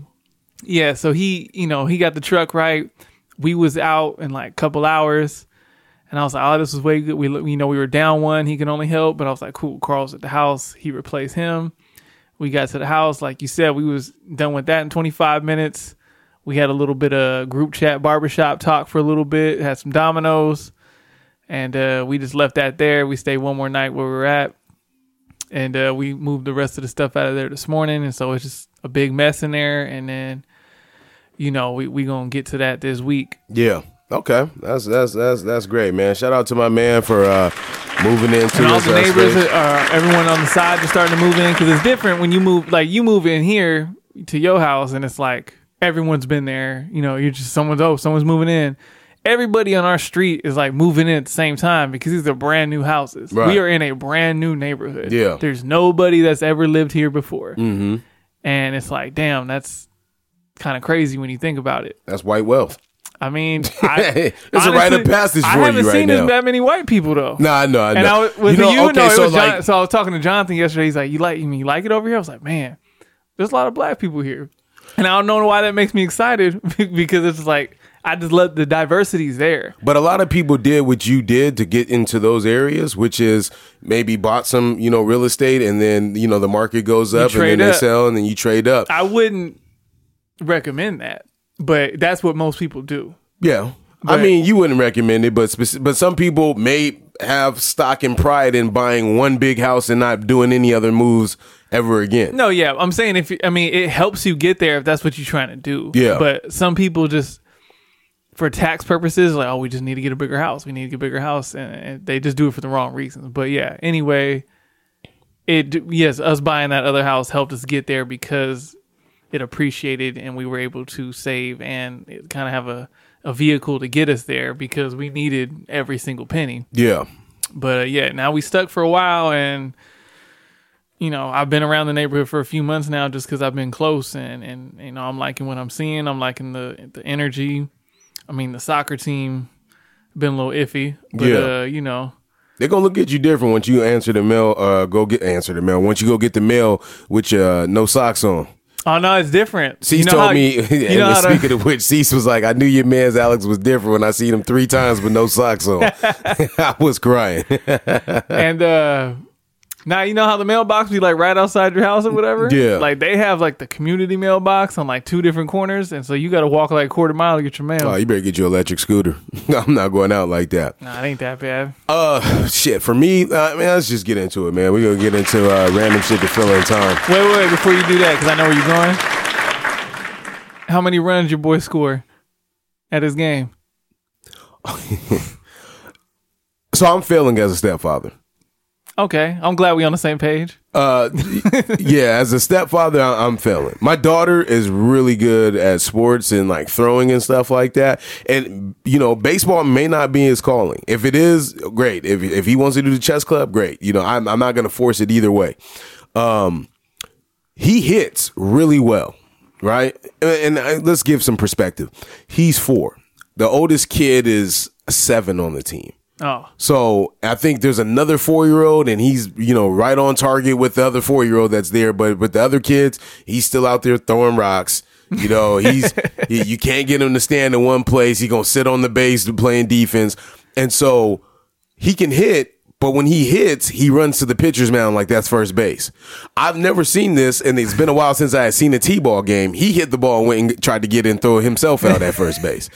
S2: so he got the truck right. We was out in like a couple hours. And I was like, oh, this was way good. We were down one. He can only help. But I was like, cool. Carl's at the house. He replaced him. We got to the house. Like you said, we was done with that in 25 minutes. We had a little bit of group chat, barbershop talk for a little bit. Had some dominoes. And we just left that there. We stayed one more night where we were at. And we moved the rest of the stuff out of there this morning. And so it's just a big mess in there. And then, we going to get to that this week.
S4: Yeah. Okay, that's great, man. Shout out to my man for moving into
S2: and all
S4: his
S2: the neighbors,
S4: space.
S2: everyone on the side just starting to move in because it's different when you move. Like you move in here to your house, and it's like everyone's been there. You're just someone's moving in. Everybody on our street is like moving in at the same time because these are brand new houses.
S4: Right.
S2: We are in a brand new neighborhood.
S4: Yeah,
S2: there's nobody that's ever lived here before, and it's like, damn, that's kind of crazy when you think about it.
S4: That's white wealth.
S2: I mean,
S4: it's honestly, a rite of passage for you right now.
S2: I haven't seen that many white people though.
S4: No, I know.
S2: And I was talking to Jonathan yesterday. He's like, "You like it over here?" I was like, "Man, there's a lot of black people here," and I don't know why that makes me excited because it's like I just love the diversity's there.
S4: But a lot of people did what you did to get into those areas, which is maybe bought some, real estate, and then the market goes up, and then they sell, and then you trade up.
S2: I wouldn't recommend that. But that's what most people do.
S4: Yeah. I mean, you wouldn't recommend it, but some people may have stock and pride in buying one big house and not doing any other moves ever again.
S2: No, yeah. I'm saying it helps you get there if that's what you're trying to do.
S4: Yeah.
S2: But some people just, for tax purposes, like, oh, we just need to get a bigger house. We need to get a bigger house. And they just do it for the wrong reasons. But yeah, anyway, us buying that other house helped us get there because it appreciated and we were able to save and kind of have a vehicle to get us there because we needed every single penny.
S4: Yeah.
S2: But now we stuck for a while and, I've been around the neighborhood for a few months now just because I've been close and I'm liking what I'm seeing. I'm liking the energy. I mean, the soccer team been a little iffy, but
S4: they're going to look at you different once you answer the mail, once you go get the mail with no socks on.
S2: Oh, no, it's different.
S4: Cease told me, speaking of which, Cease was like, I knew your man's Alex was different when I seen him 3 times with no socks on. I was crying.
S2: And now you know how the mailbox be like right outside your house or whatever?
S4: Yeah.
S2: Like they have like the community mailbox on like 2 different corners. And so you got to walk like a quarter mile to get your mail.
S4: Oh, you better get your electric scooter. I'm not going out like that.
S2: Nah, it ain't that bad.
S4: Shit. For me, man, let's just get into it, man. We're going to get into random shit to fill in time.
S2: Wait, before you do that, because I know where you're going. How many runs your boy score at his game?
S4: So I'm failing as a stepfather.
S2: Okay, I'm glad we on the same page.
S4: Yeah, as a stepfather, I'm failing. My daughter is really good at sports and like throwing and stuff like that. And baseball may not be his calling. If it is, great. If he wants to do the chess club, great. I'm not going to force it either way. He hits really well, right? And let's give some perspective. He's 4. The oldest kid is 7 on the team.
S2: Oh,
S4: so I think there's another 4-year-old and he's, right on target with the other 4-year-old that's there. But with the other kids, he's still out there throwing rocks. You can't get him to stand in one place. He's going to sit on the base playing defense. And so he can hit, but when he hits, he runs to the pitcher's mound like that's first base. I've never seen this, and it's been a while since I had seen a T-ball game. He hit the ball and went and tried to get in, throw himself out at first base.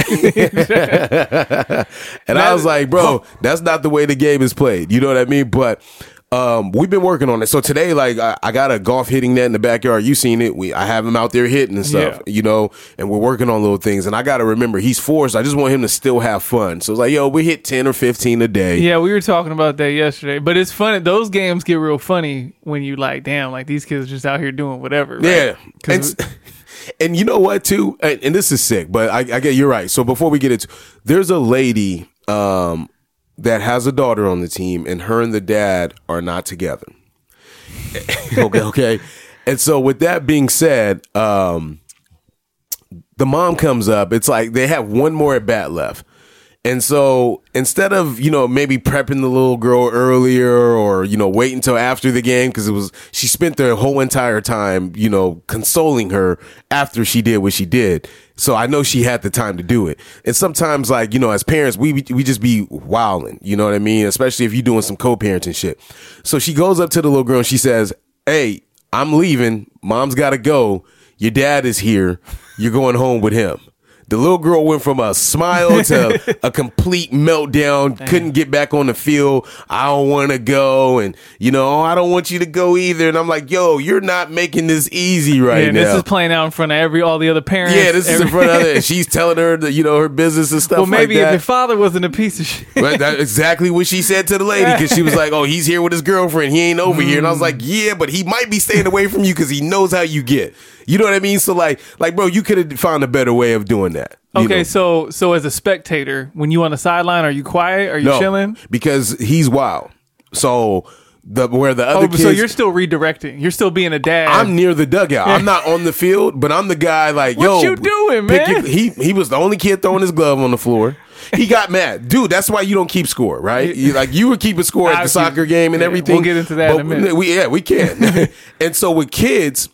S4: And I was like, bro, that's not the way the game is played. You know what I mean? But we've been working on it. So today, like, I got a golf hitting net in the backyard. You seen it. I have him out there hitting and stuff, and we're working on little things. And I got to remember, he's 4, so I just want him to still have fun. So it's like, yo, we hit 10 or 15 a day.
S2: Yeah, we were talking about that yesterday. But it's funny. Those games get real funny when you like, damn, like these kids are just out here doing whatever. Right?
S4: Yeah. And you know what, too? And this is sick, but I get you're right. So before we get into, there's a lady that has a daughter on the team, and her and the dad are not together. Okay. And so with that being said, the mom comes up. It's like they have one more at bat left. And so instead of, maybe prepping the little girl earlier or, wait until after the game, because she spent the whole entire time, consoling her after she did what she did. So I know she had the time to do it. And sometimes, like, as parents, we just be wilding, you know what I mean? Especially if you're doing some co-parenting shit. So she goes up to the little girl and she says, "Hey, I'm leaving. Mom's got to go. Your dad is here. You're going home with him." The little girl went from a smile to a complete meltdown. Damn. Couldn't get back on the field. "I don't want to go." And, "I don't want you to go either." And I'm like, yo, you're not making this easy right now.
S2: This is playing out in front of all the other parents.
S4: Yeah, this is in front of her. And she's telling her that, her business and stuff like that.
S2: Well, maybe if your father wasn't a piece of shit.
S4: But that's exactly what she said to the lady, because she was like, "Oh, he's here with his girlfriend. He ain't over here." And I was like, yeah, but he might be staying away from you because he knows how you get. You know what I mean? So like, bro, you could have found a better way of doing that.
S2: Okay, so as a spectator, when you on the sideline, are you quiet? Are you chilling?
S4: Because he's wild. So where the other kids,
S2: so you're still redirecting. You're still being a dad.
S4: I'm near the dugout. I'm not on the field, but I'm the guy like,
S2: what you doing, man?
S4: He was the only kid throwing his glove on the floor. He got mad. Dude, that's why you don't keep score, right? You would keep a score at the soccer game and everything.
S2: We'll get into that in a minute.
S4: We can. And so with kids,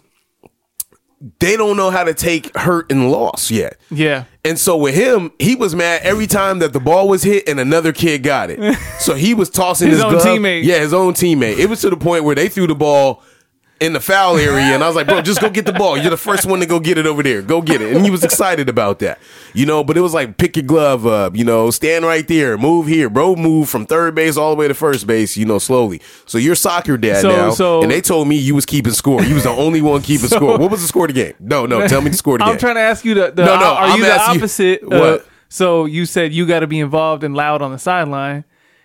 S4: they don't know how to take hurt and loss yet.
S2: Yeah.
S4: And so with him, he was mad every time that the ball was hit and another kid got it. So he was tossing his
S2: own
S4: glove.
S2: Teammate.
S4: Yeah, his own teammate. It was to the point where they threw the ball in the foul area, and I was like, "Bro, just go get the ball. You're the first one to go get it over there. Go get it." And he was excited about that, but it was like, pick your glove up, stand right there, move here, bro, move from third base all the way to first base, slowly. So you're soccer dad now, and they told me you was keeping score. You was the only one keeping score. What was the score of the game? No, tell me the score of the game.
S2: I'm trying to ask you are you the opposite?
S4: What?
S2: So you said you got to be involved and loud on the sideline.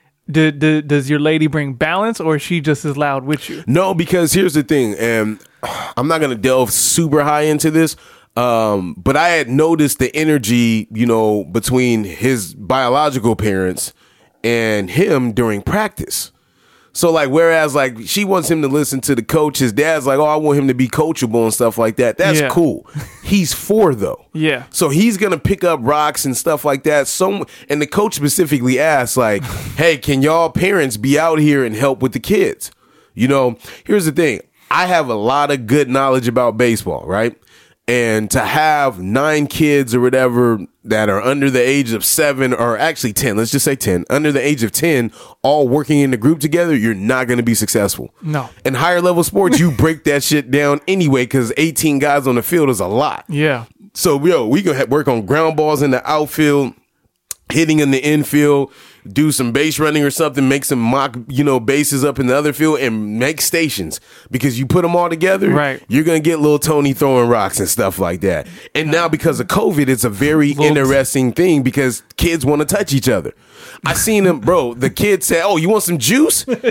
S2: Does your lady bring balance, or is she just as loud with you?
S4: No, because here's the thing, and I'm not going to delve super high into this, but I had noticed the energy, between his biological parents and him during practice. So, like, whereas, like, she wants him to listen to the coach, his dad's like, "Oh, I want him to be coachable and stuff like that." That's cool. He's 4, though.
S2: Yeah.
S4: So he's going to pick up rocks and stuff like that. And the coach specifically asked, like, "Hey, can y'all parents be out here and help with the kids?" Here's the thing. I have a lot of good knowledge about baseball, right? And to have 9 kids or whatever that are under the age of 7, or actually 10, let's just say 10, under the age of 10, all working in the group together, you're not going to be successful.
S2: No.
S4: In higher level sports, you break that shit down anyway, because 18 guys on the field is a lot.
S2: Yeah.
S4: So, we going to work on ground balls in the outfield, hitting in the infield, do some base running or something, make some mock, bases up in the other field, and make stations, because you put them all together,
S2: right,
S4: you're going to get little Tony throwing rocks and stuff like that. And now because of COVID, it's a very interesting thing, because kids want to touch each other. I seen him, bro. The kid said, "Oh, you want some juice?" And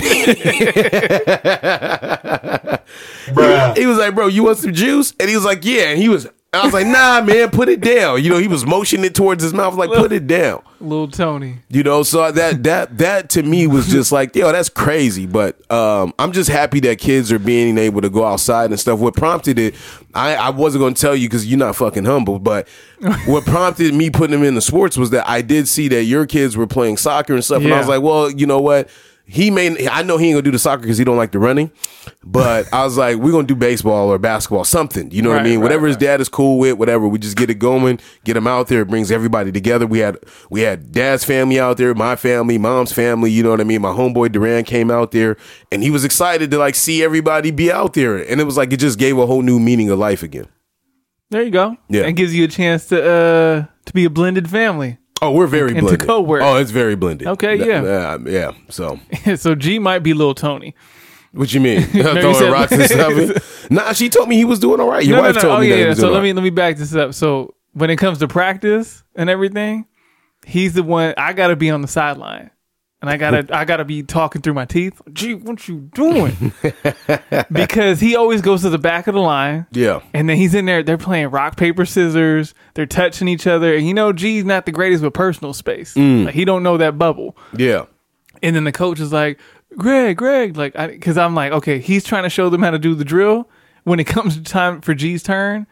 S4: he was like, "Bro, you want some juice?" And he was like, "Yeah." And I was like, "Nah, man, put it down." He was motioning it towards his mouth, like, "Put it down."
S2: Little Tony.
S4: So that to me was just like, yo, that's crazy. But I'm just happy that kids are being able to go outside and stuff. What prompted it, I wasn't going to tell you because you're not fucking humble, but what prompted me putting them in the sports was that I did see that your kids were playing soccer and stuff. Yeah. And I was like, well, you know what? I know he ain't gonna do the soccer because he don't like the running, but I was like, we're gonna do baseball or basketball, something, what I mean? Whatever his dad is cool with, whatever, we just get it going, get him out there. It brings everybody together. We had dad's family out there, my family, mom's family, you know what I mean? My homeboy Duran came out there, and he was excited to like see everybody be out there, and it was like it just gave a whole new meaning of life again.
S2: There you go.
S4: Yeah,
S2: it gives you a chance to be a blended family.
S4: Oh, we're very blended.
S2: To co-work.
S4: Oh, it's very blended.
S2: Okay, yeah.
S4: Yeah, so.
S2: So G might be Lil Tony.
S4: What you mean? Throwing rocks and stuff? Nah, she told me he was doing all right. Your wife told me that he was doing all right.
S2: So let me back this up. So when it comes to practice and everything, he's the one, I got to be on the sideline. And I gotta be talking through my teeth. Gee, what you doing? Because he always goes to the back of the line.
S4: Yeah.
S2: And then he's in there. They're playing rock, paper, scissors. They're touching each other. And G's not the greatest with personal space. Like, he don't know that bubble.
S4: Yeah.
S2: And then the coach is like, Greg, like, because I'm like, okay, he's trying to show them how to do the drill. When it comes to time for G's turn,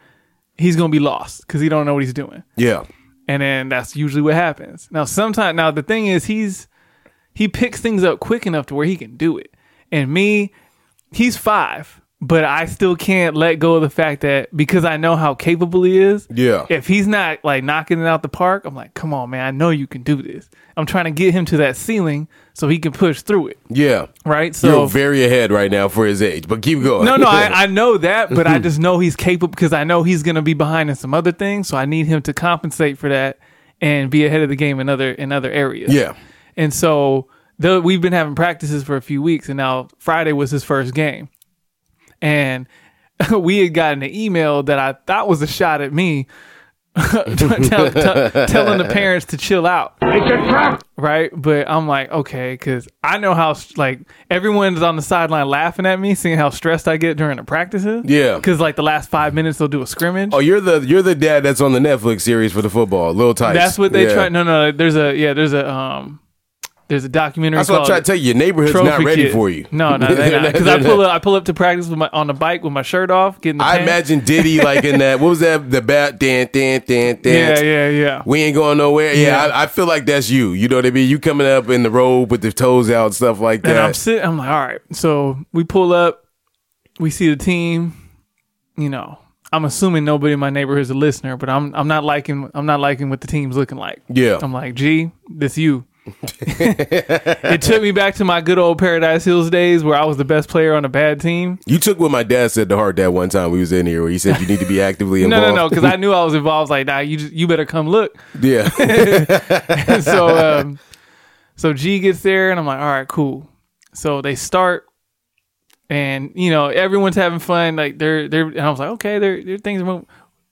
S2: he's going to be lost because he don't know what he's doing.
S4: Yeah.
S2: And then that's usually what happens. Now, the thing is, he picks things up quick enough to where he can do it. And me, he's 5, but I still can't let go of the fact that because I know how capable he is.
S4: Yeah.
S2: If he's not like knocking it out the park, I'm like, come on, man, I know you can do this. I'm trying to get him to that ceiling so he can push through it.
S4: Yeah.
S2: Right. So
S4: you're very ahead right now for his age, but keep going.
S2: No, I know that, but I just know he's capable because I know he's going to be behind in some other things. So I need him to compensate for that and be ahead of the game in other areas.
S4: Yeah.
S2: And so we've been having practices for a few weeks, and now Friday was his first game. And we had gotten an email that I thought was a shot at me telling the parents to chill out. It's a trap. Right? But I'm like, okay, because I know how, like, everyone's on the sideline laughing at me, seeing how stressed I get during the practices.
S4: Yeah.
S2: Because, like, the last 5 minutes, they'll do a scrimmage.
S4: Oh, you're the dad that's on the Netflix series for the football, Lil Tights.
S2: That's what they try. No, there's a documentary.
S4: That's what I'm trying to tell you. Your neighborhood's not ready for you.
S2: No, they're not. Because I pull up to practice on the bike with my shirt off, getting the pants.
S4: imagine Diddy like in that. What was that? The bat dance.
S2: Yeah.
S4: We ain't going nowhere. Yeah,
S2: Yeah.
S4: I feel like that's you. You know what I mean? You coming up in the robe with the toes out, stuff like
S2: And
S4: that.
S2: I'm like, all right. So we pull up, we see the team. You know, I'm assuming nobody in my neighborhood is a listener, but I'm not liking what the team's looking like.
S4: Yeah.
S2: I'm like, G, this you. It took me back to my good old Paradise Hills days where I was the best player on a bad team.
S4: You took what my dad said to heart that one time we was in here where he said you need to be actively involved.
S2: No, because I knew I was involved. I was like, nah, you better come look.
S4: Yeah.
S2: So G gets there and I'm like, all right, cool. So they start and everyone's having fun. Like they're and I was like, okay, their things are moving.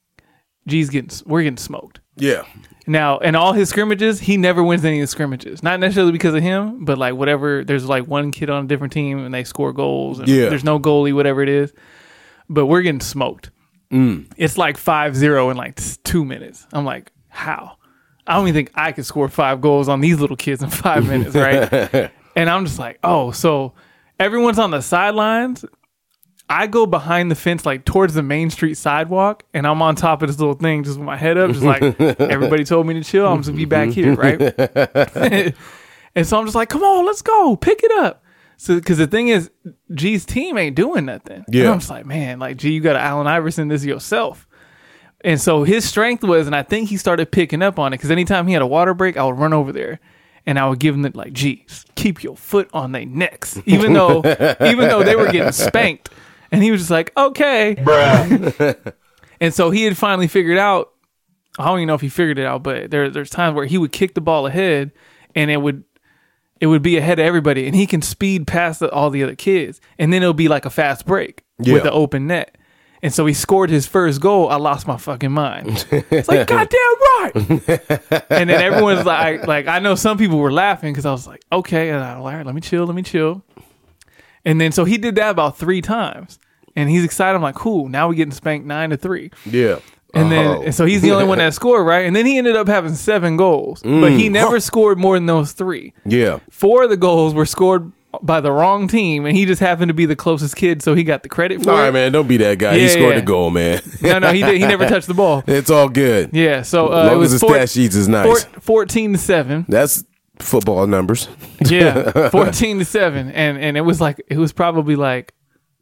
S2: We're getting smoked.
S4: Yeah.
S2: Now, in all his scrimmages, he never wins any of the scrimmages. Not necessarily because of him, but like whatever. There's like one kid on a different team and they score goals. And there's no goalie, whatever it is. But we're getting smoked. It's like 5-0 in like 2 minutes. I'm like, how? I don't even think I could score 5 goals on these little kids in 5 minutes, right? And I'm just like, oh, so everyone's on the sidelines. I go behind the fence, like towards the Main Street sidewalk, and I'm on top of this little thing, just with my head up, just like everybody told me to chill. I'm just gonna be back here, right? And so I'm just like, come on, let's go, pick it up. So, because the thing is, G's team ain't doing nothing.
S4: Yeah.
S2: And I'm just like, man, like G, you got to Allen Iverson this yourself. And so his strength was, and I think he started picking up on it, because anytime he had a water break, I would run over there. And I would give them like, G, keep your foot on their necks, even though they were getting spanked. And he was just like, okay. Bruh. And so he had finally figured out, I don't even know if he figured it out, but there's times where he would kick the ball ahead and it would be ahead of everybody. And he can speed past all the other kids. And then it'll be like a fast break with the open net. And so he scored his first goal. I lost my fucking mind. It's like, goddamn right. And then everyone's like I know some people were laughing because I was like, okay. And I was like, all right, let me chill. And then so he did that about 3 times. And he's excited. I'm like, cool. Now we're getting spanked 9-3.
S4: Yeah.
S2: And so he's the only one that scored, right? And then he ended up having 7 goals. But he never scored more than those 3.
S4: Yeah.
S2: 4 of the goals were scored by the wrong team, and he just happened to be the closest kid, so he got the credit for it.
S4: All right, man. Don't be that guy. He scored the goal, man.
S2: No, he never touched the ball.
S4: It's all good.
S2: Yeah, so
S4: long
S2: it was
S4: as the stat sheets is nice.
S2: 14-7.
S4: That's football numbers.
S2: Yeah, 14-7, and it was probably like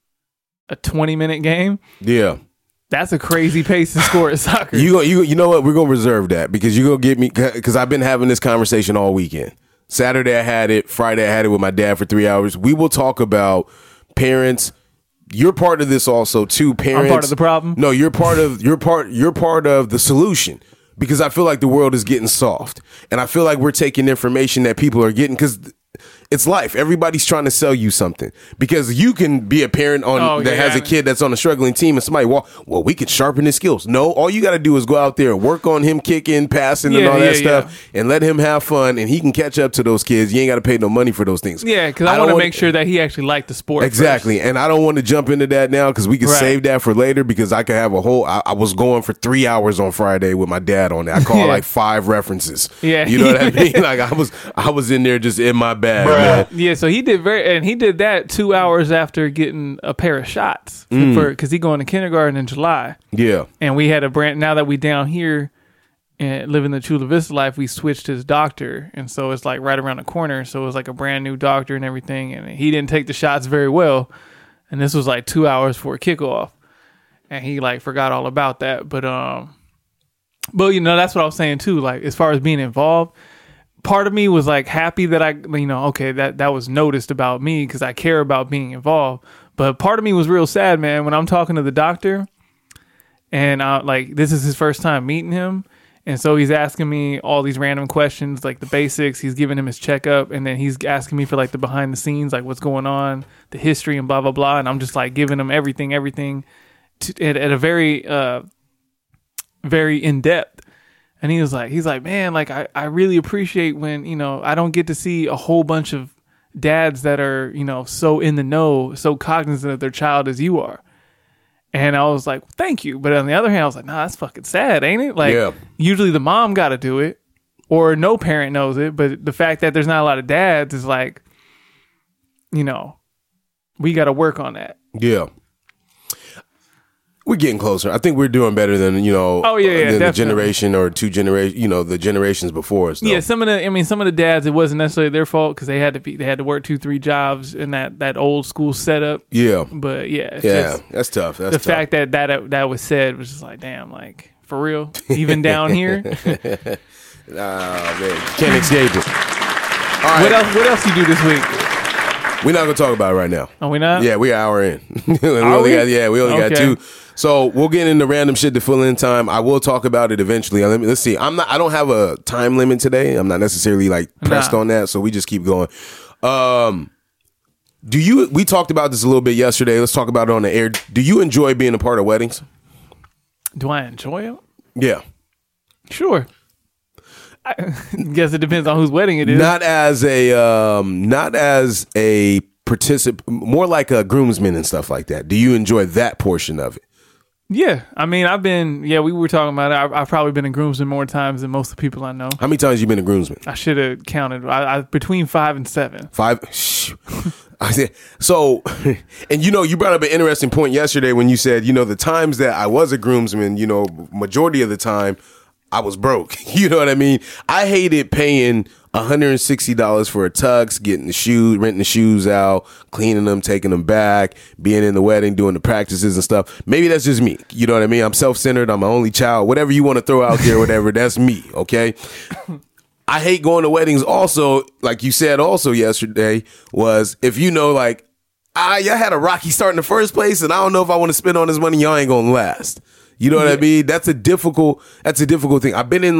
S2: a 20-minute game.
S4: Yeah.
S2: That's a crazy pace to score at soccer.
S4: You know what? We're gonna reserve that because you're gonna get me because I've been having this conversation all weekend. Saturday I had it. Friday I had it with my dad for 3 hours. We will talk about parents. You're part of this also too. Parents.
S2: I'm part of the problem.
S4: No, you're part of the solution because I feel like the world is getting soft, and I feel like we're taking information that people are getting because. It's life. Everybody's trying to sell you something because you can be a parent that has a kid that's on a struggling team and somebody, well, we could sharpen his skills. No, all you got to do is go out there and work on him kicking, passing, and all that stuff and let him have fun and he can catch up to those kids. You ain't got to pay no money for those things.
S2: Yeah, because I want to make sure that he actually liked the sport.
S4: Exactly.
S2: First.
S4: And I don't want to jump into that now because we can save that for later because I could have a whole, I was going for 3 hours on Friday with my dad on that. I called like 5 references.
S2: Yeah.
S4: You know what I mean? Like I was in there just in my bag. man.
S2: Yeah, so he did that 2 hours after getting a pair of shots because he going to kindergarten in July.
S4: Yeah.
S2: And we had now that we down here and living the Chula Vista life, we switched his doctor. And so it's like right around the corner. So it was like a brand new doctor and everything. And he didn't take the shots very well. And this was like 2 hours before kickoff. And he like forgot all about that. But you know, that's what I was saying too. Like as far as being involved, part of me was like happy that that was noticed about me because I care about being involved. But part of me was real sad, man, when I'm talking to the doctor and this is his first time meeting him. And so he's asking me all these random questions, like the basics. He's giving him his checkup, and then he's asking me for like the behind the scenes, like what's going on, the history, and blah blah blah. And I'm just like giving him everything at a very, very in depth. And he's like, man, like I really appreciate when I don't get to see a whole bunch of dads that are so in the know, so cognizant of their child as you are. And I was like, thank you. But on the other hand, I was like, nah, that's fucking sad, ain't it? Like, usually the mom got to do it or no parent knows it. But the fact that there's not a lot of dads is like, we got to work on that.
S4: Yeah. We're getting closer. I think we're doing better than, than the generation or two generations, the generations before us. Though.
S2: Yeah, some of the dads, it wasn't necessarily their fault because they had to work 2-3 jobs in that old school setup.
S4: Yeah.
S2: But yeah.
S4: That's tough. That's
S2: the fact that was said was just like, damn, like for real, even down here.
S4: Man, can't escape it. All right.
S2: What else you do this week?
S4: We're not gonna talk about it right now.
S2: Are we not?
S4: Yeah, we're an hour in. we only got 2. So we'll get into random shit to fill in time. I will talk about it eventually. Let's see. I don't have a time limit today. I'm not necessarily like pressed on that, so we just keep going. We talked about this a little bit yesterday. Let's talk about it on the air. Do you enjoy being a part of weddings?
S2: Do I enjoy them?
S4: Yeah.
S2: Sure. I guess it depends on whose wedding it is.
S4: Not as a participant, more like a groomsman and stuff like that. Do you enjoy that portion of it?
S2: Yeah. I mean, we were talking about it. I've probably been a groomsman more times than most of the people I know.
S4: How many times you been a groomsman?
S2: I should have counted. Between 5 and 7.
S4: 5? I said, so, and you brought up an interesting point yesterday when you said, the times that I was a groomsman, majority of the time, I was broke. You know what I mean? I hated paying $160 for a tux, renting the shoes out, cleaning them, taking them back, being in the wedding, doing the practices and stuff. Maybe that's just me. You know what I mean? I'm self-centered. I'm my only child. Whatever you want to throw out there, whatever, that's me. Okay. I hate going to weddings also, like you said also yesterday, was if I had a rocky start in the first place and I don't know if I want to spend all this money, y'all ain't gonna last. You know what I mean? That's a difficult thing. I've been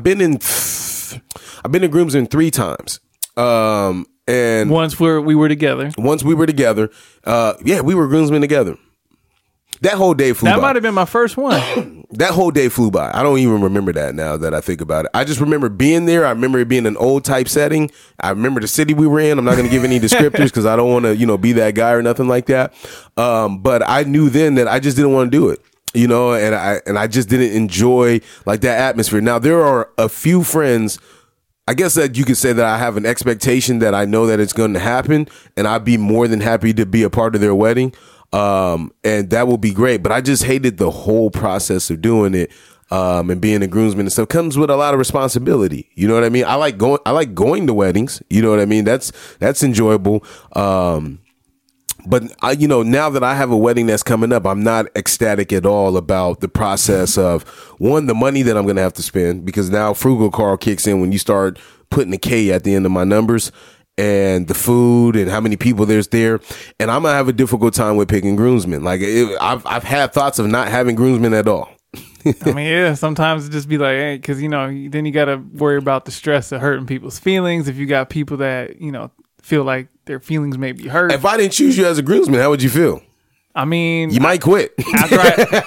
S4: in groomsmen 3 times. And
S2: once we were together.
S4: We were groomsmen together. That whole day flew by.
S2: That might have been my first one.
S4: That whole day flew by. I don't even remember that now that I think about it. I just remember being there. I remember it being an old type setting. I remember the city we were in. I'm not going to give any descriptors because I don't want to, be that guy or nothing like that. But I knew then that I just didn't want to do it. And I just didn't enjoy like that atmosphere. Now there are a few friends, I guess that you could say that I have an expectation that I know that it's going to happen, and I'd be more than happy to be a part of their wedding. And that will be great. But I just hated the whole process of doing it. And being a groomsman and stuff comes with a lot of responsibility. You know what I mean? I like going to weddings. You know what I mean? That's enjoyable. But now that I have a wedding that's coming up, I'm not ecstatic at all about the process of the money that I'm going to have to spend, because now Frugal Carl kicks in when you start putting a K at the end of my numbers, and the food and how many people there's there. And I'm going to have a difficult time with picking groomsmen. Like I've had thoughts of not having groomsmen at all.
S2: I mean, yeah, sometimes it just be like, hey, because, then you got to worry about the stress of hurting people's feelings. If you got people that, feel like their feelings may be hurt.
S4: If I didn't choose you as a groomsman, how would you feel?
S2: I mean,
S4: you might quit.
S2: After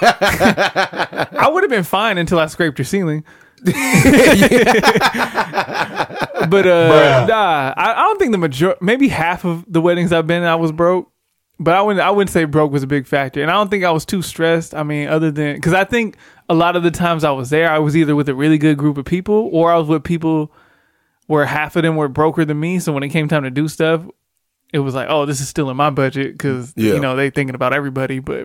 S2: I would have been fine until I scraped your ceiling. But I don't think the majority, maybe half of the weddings I've been in, I was broke. But I wouldn't say broke was a big factor. And I don't think I was too stressed. I mean, other than, because I think a lot of the times I was there, I was either with a really good group of people or I was with people where half of them were broker than me. So when it came time to do stuff, it was like, oh, this is still in my budget because, they thinking about everybody. But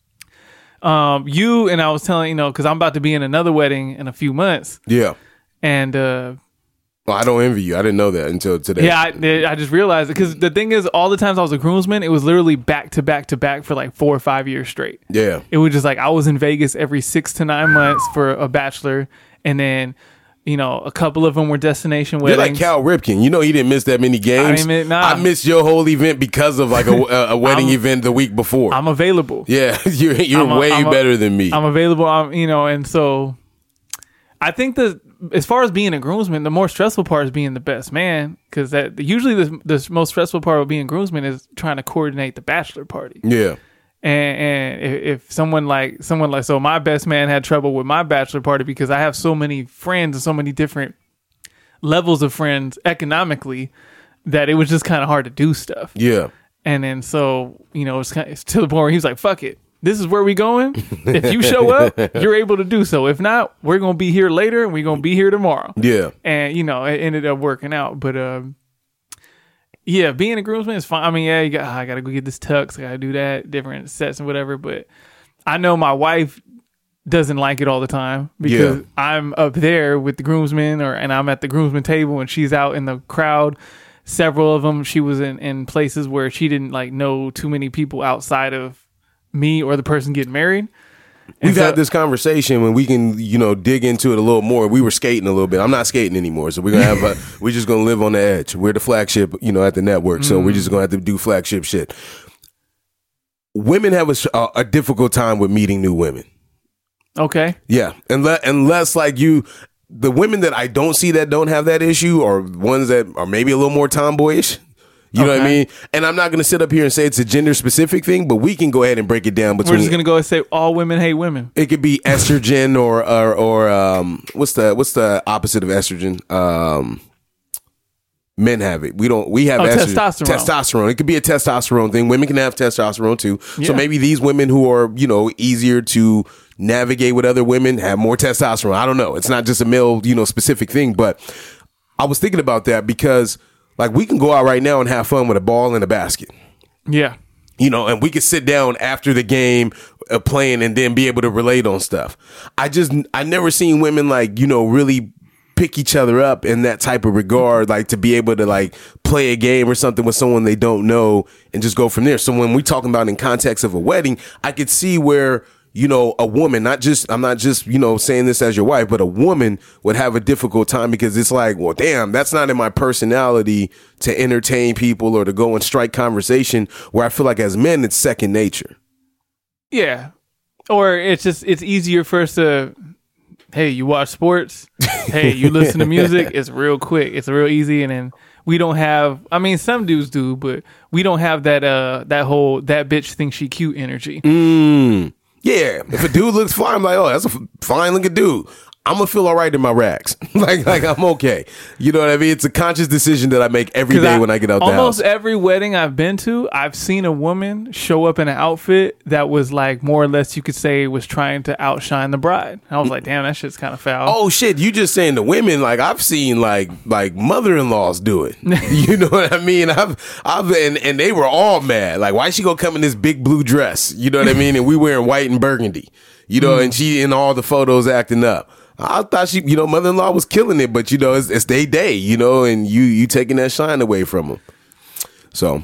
S2: you and I was telling, because I'm about to be in another wedding in a few months.
S4: Yeah.
S2: And
S4: well, I don't envy you. I didn't know that until today.
S2: yeah, I just realized it because the thing is, all the times I was a groomsman, it was literally back to back to back for like 4 or 5 years straight.
S4: Yeah.
S2: It was just like I was in Vegas every 6 to 9 months for a bachelor. And then, a couple of them were destination weddings.
S4: You're like Cal Ripken. He didn't miss that many games. I missed your whole event because of like a wedding event the week before.
S2: I'm available.
S4: Yeah, you're way better than me.
S2: I'm available. And so I think that as far as being a groomsman, the more stressful part is being the best man, because that usually the most stressful part of being a groomsman is trying to coordinate the bachelor party.
S4: Yeah.
S2: And if someone like so my best man had trouble with my bachelor party because I have so many friends and so many different levels of friends economically that it was just kind of hard to do stuff.
S4: Yeah.
S2: And then so it's to the point where he was like, fuck it, this is where we going. If you show up, you're able to do so. If not, we're gonna be here later and we're gonna be here tomorrow.
S4: Yeah.
S2: And it ended up working out. But yeah, being a groomsman is fine. I mean, I gotta go get this tux, I gotta do that, different sets and whatever. But I know my wife doesn't like it all the time because I'm up there with the groomsmen and I'm at the groomsmen table and she's out in the crowd. Several of them, she was in places where she didn't know too many people outside of me or the person getting married.
S4: We've had this conversation when we can, dig into it a little more. We were skating a little bit. I'm not skating anymore, so we're gonna have we're just gonna live on the edge. We're the flagship, at the network, so we're just gonna have to do flagship shit. Women have a difficult time with meeting new women. Okay. Yeah, unless the women that I don't see that don't have that issue are ones that are maybe a little more tomboyish. You know what I mean? And I'm not going to sit up here and say it's a gender specific thing, but we can go ahead and break it down between.
S2: We're just going to go and say all women hate women.
S4: It could be estrogen or what's the opposite of estrogen? Men have it. We have estrogen. Testosterone. It could be a testosterone thing. Women can have testosterone too. Yeah. So maybe these women who are, easier to navigate with other women have more testosterone. I don't know. It's not just a male, specific thing, but I was thinking about that because we can go out right now and have fun with a ball and a basket. Yeah. And we could sit down after the game playing and then be able to relate on stuff. I never seen women really pick each other up in that type of regard, to be able to play a game or something with someone they don't know and just go from there. So when we talking about in context of a wedding, I could see where, a woman, I'm not just, saying this as your wife, but a woman would have a difficult time because it's well, damn, that's not in my personality to entertain people or to go and strike conversation, where I feel like as men, it's second nature. Yeah.
S2: Or it's easier for us to, hey, you watch sports. Hey, you listen to music. It's real quick. It's real easy. And then we don't have, some dudes do, but we don't have that bitch thinks she cute energy.
S4: Yeah, if a dude looks fine, I'm like, oh, that's a fine looking dude. I'm gonna feel all right in my rags. like I'm okay. You know what I mean? It's a conscious decision that I make every day when I get out the house.
S2: Almost every wedding I've been to, I've seen a woman show up in an outfit that was more or less you could say was trying to outshine the bride. I was like, damn, that shit's kind of foul.
S4: Oh shit, you just saying the women? I've seen like mother-in-laws do it. You know what I mean? And they were all mad. Why she gonna come in this big blue dress? You know what I mean? And we wearing white and burgundy. And she in all the photos acting up. I thought she, mother-in-law was killing it, but it's their day, and you taking that shine away from them. So,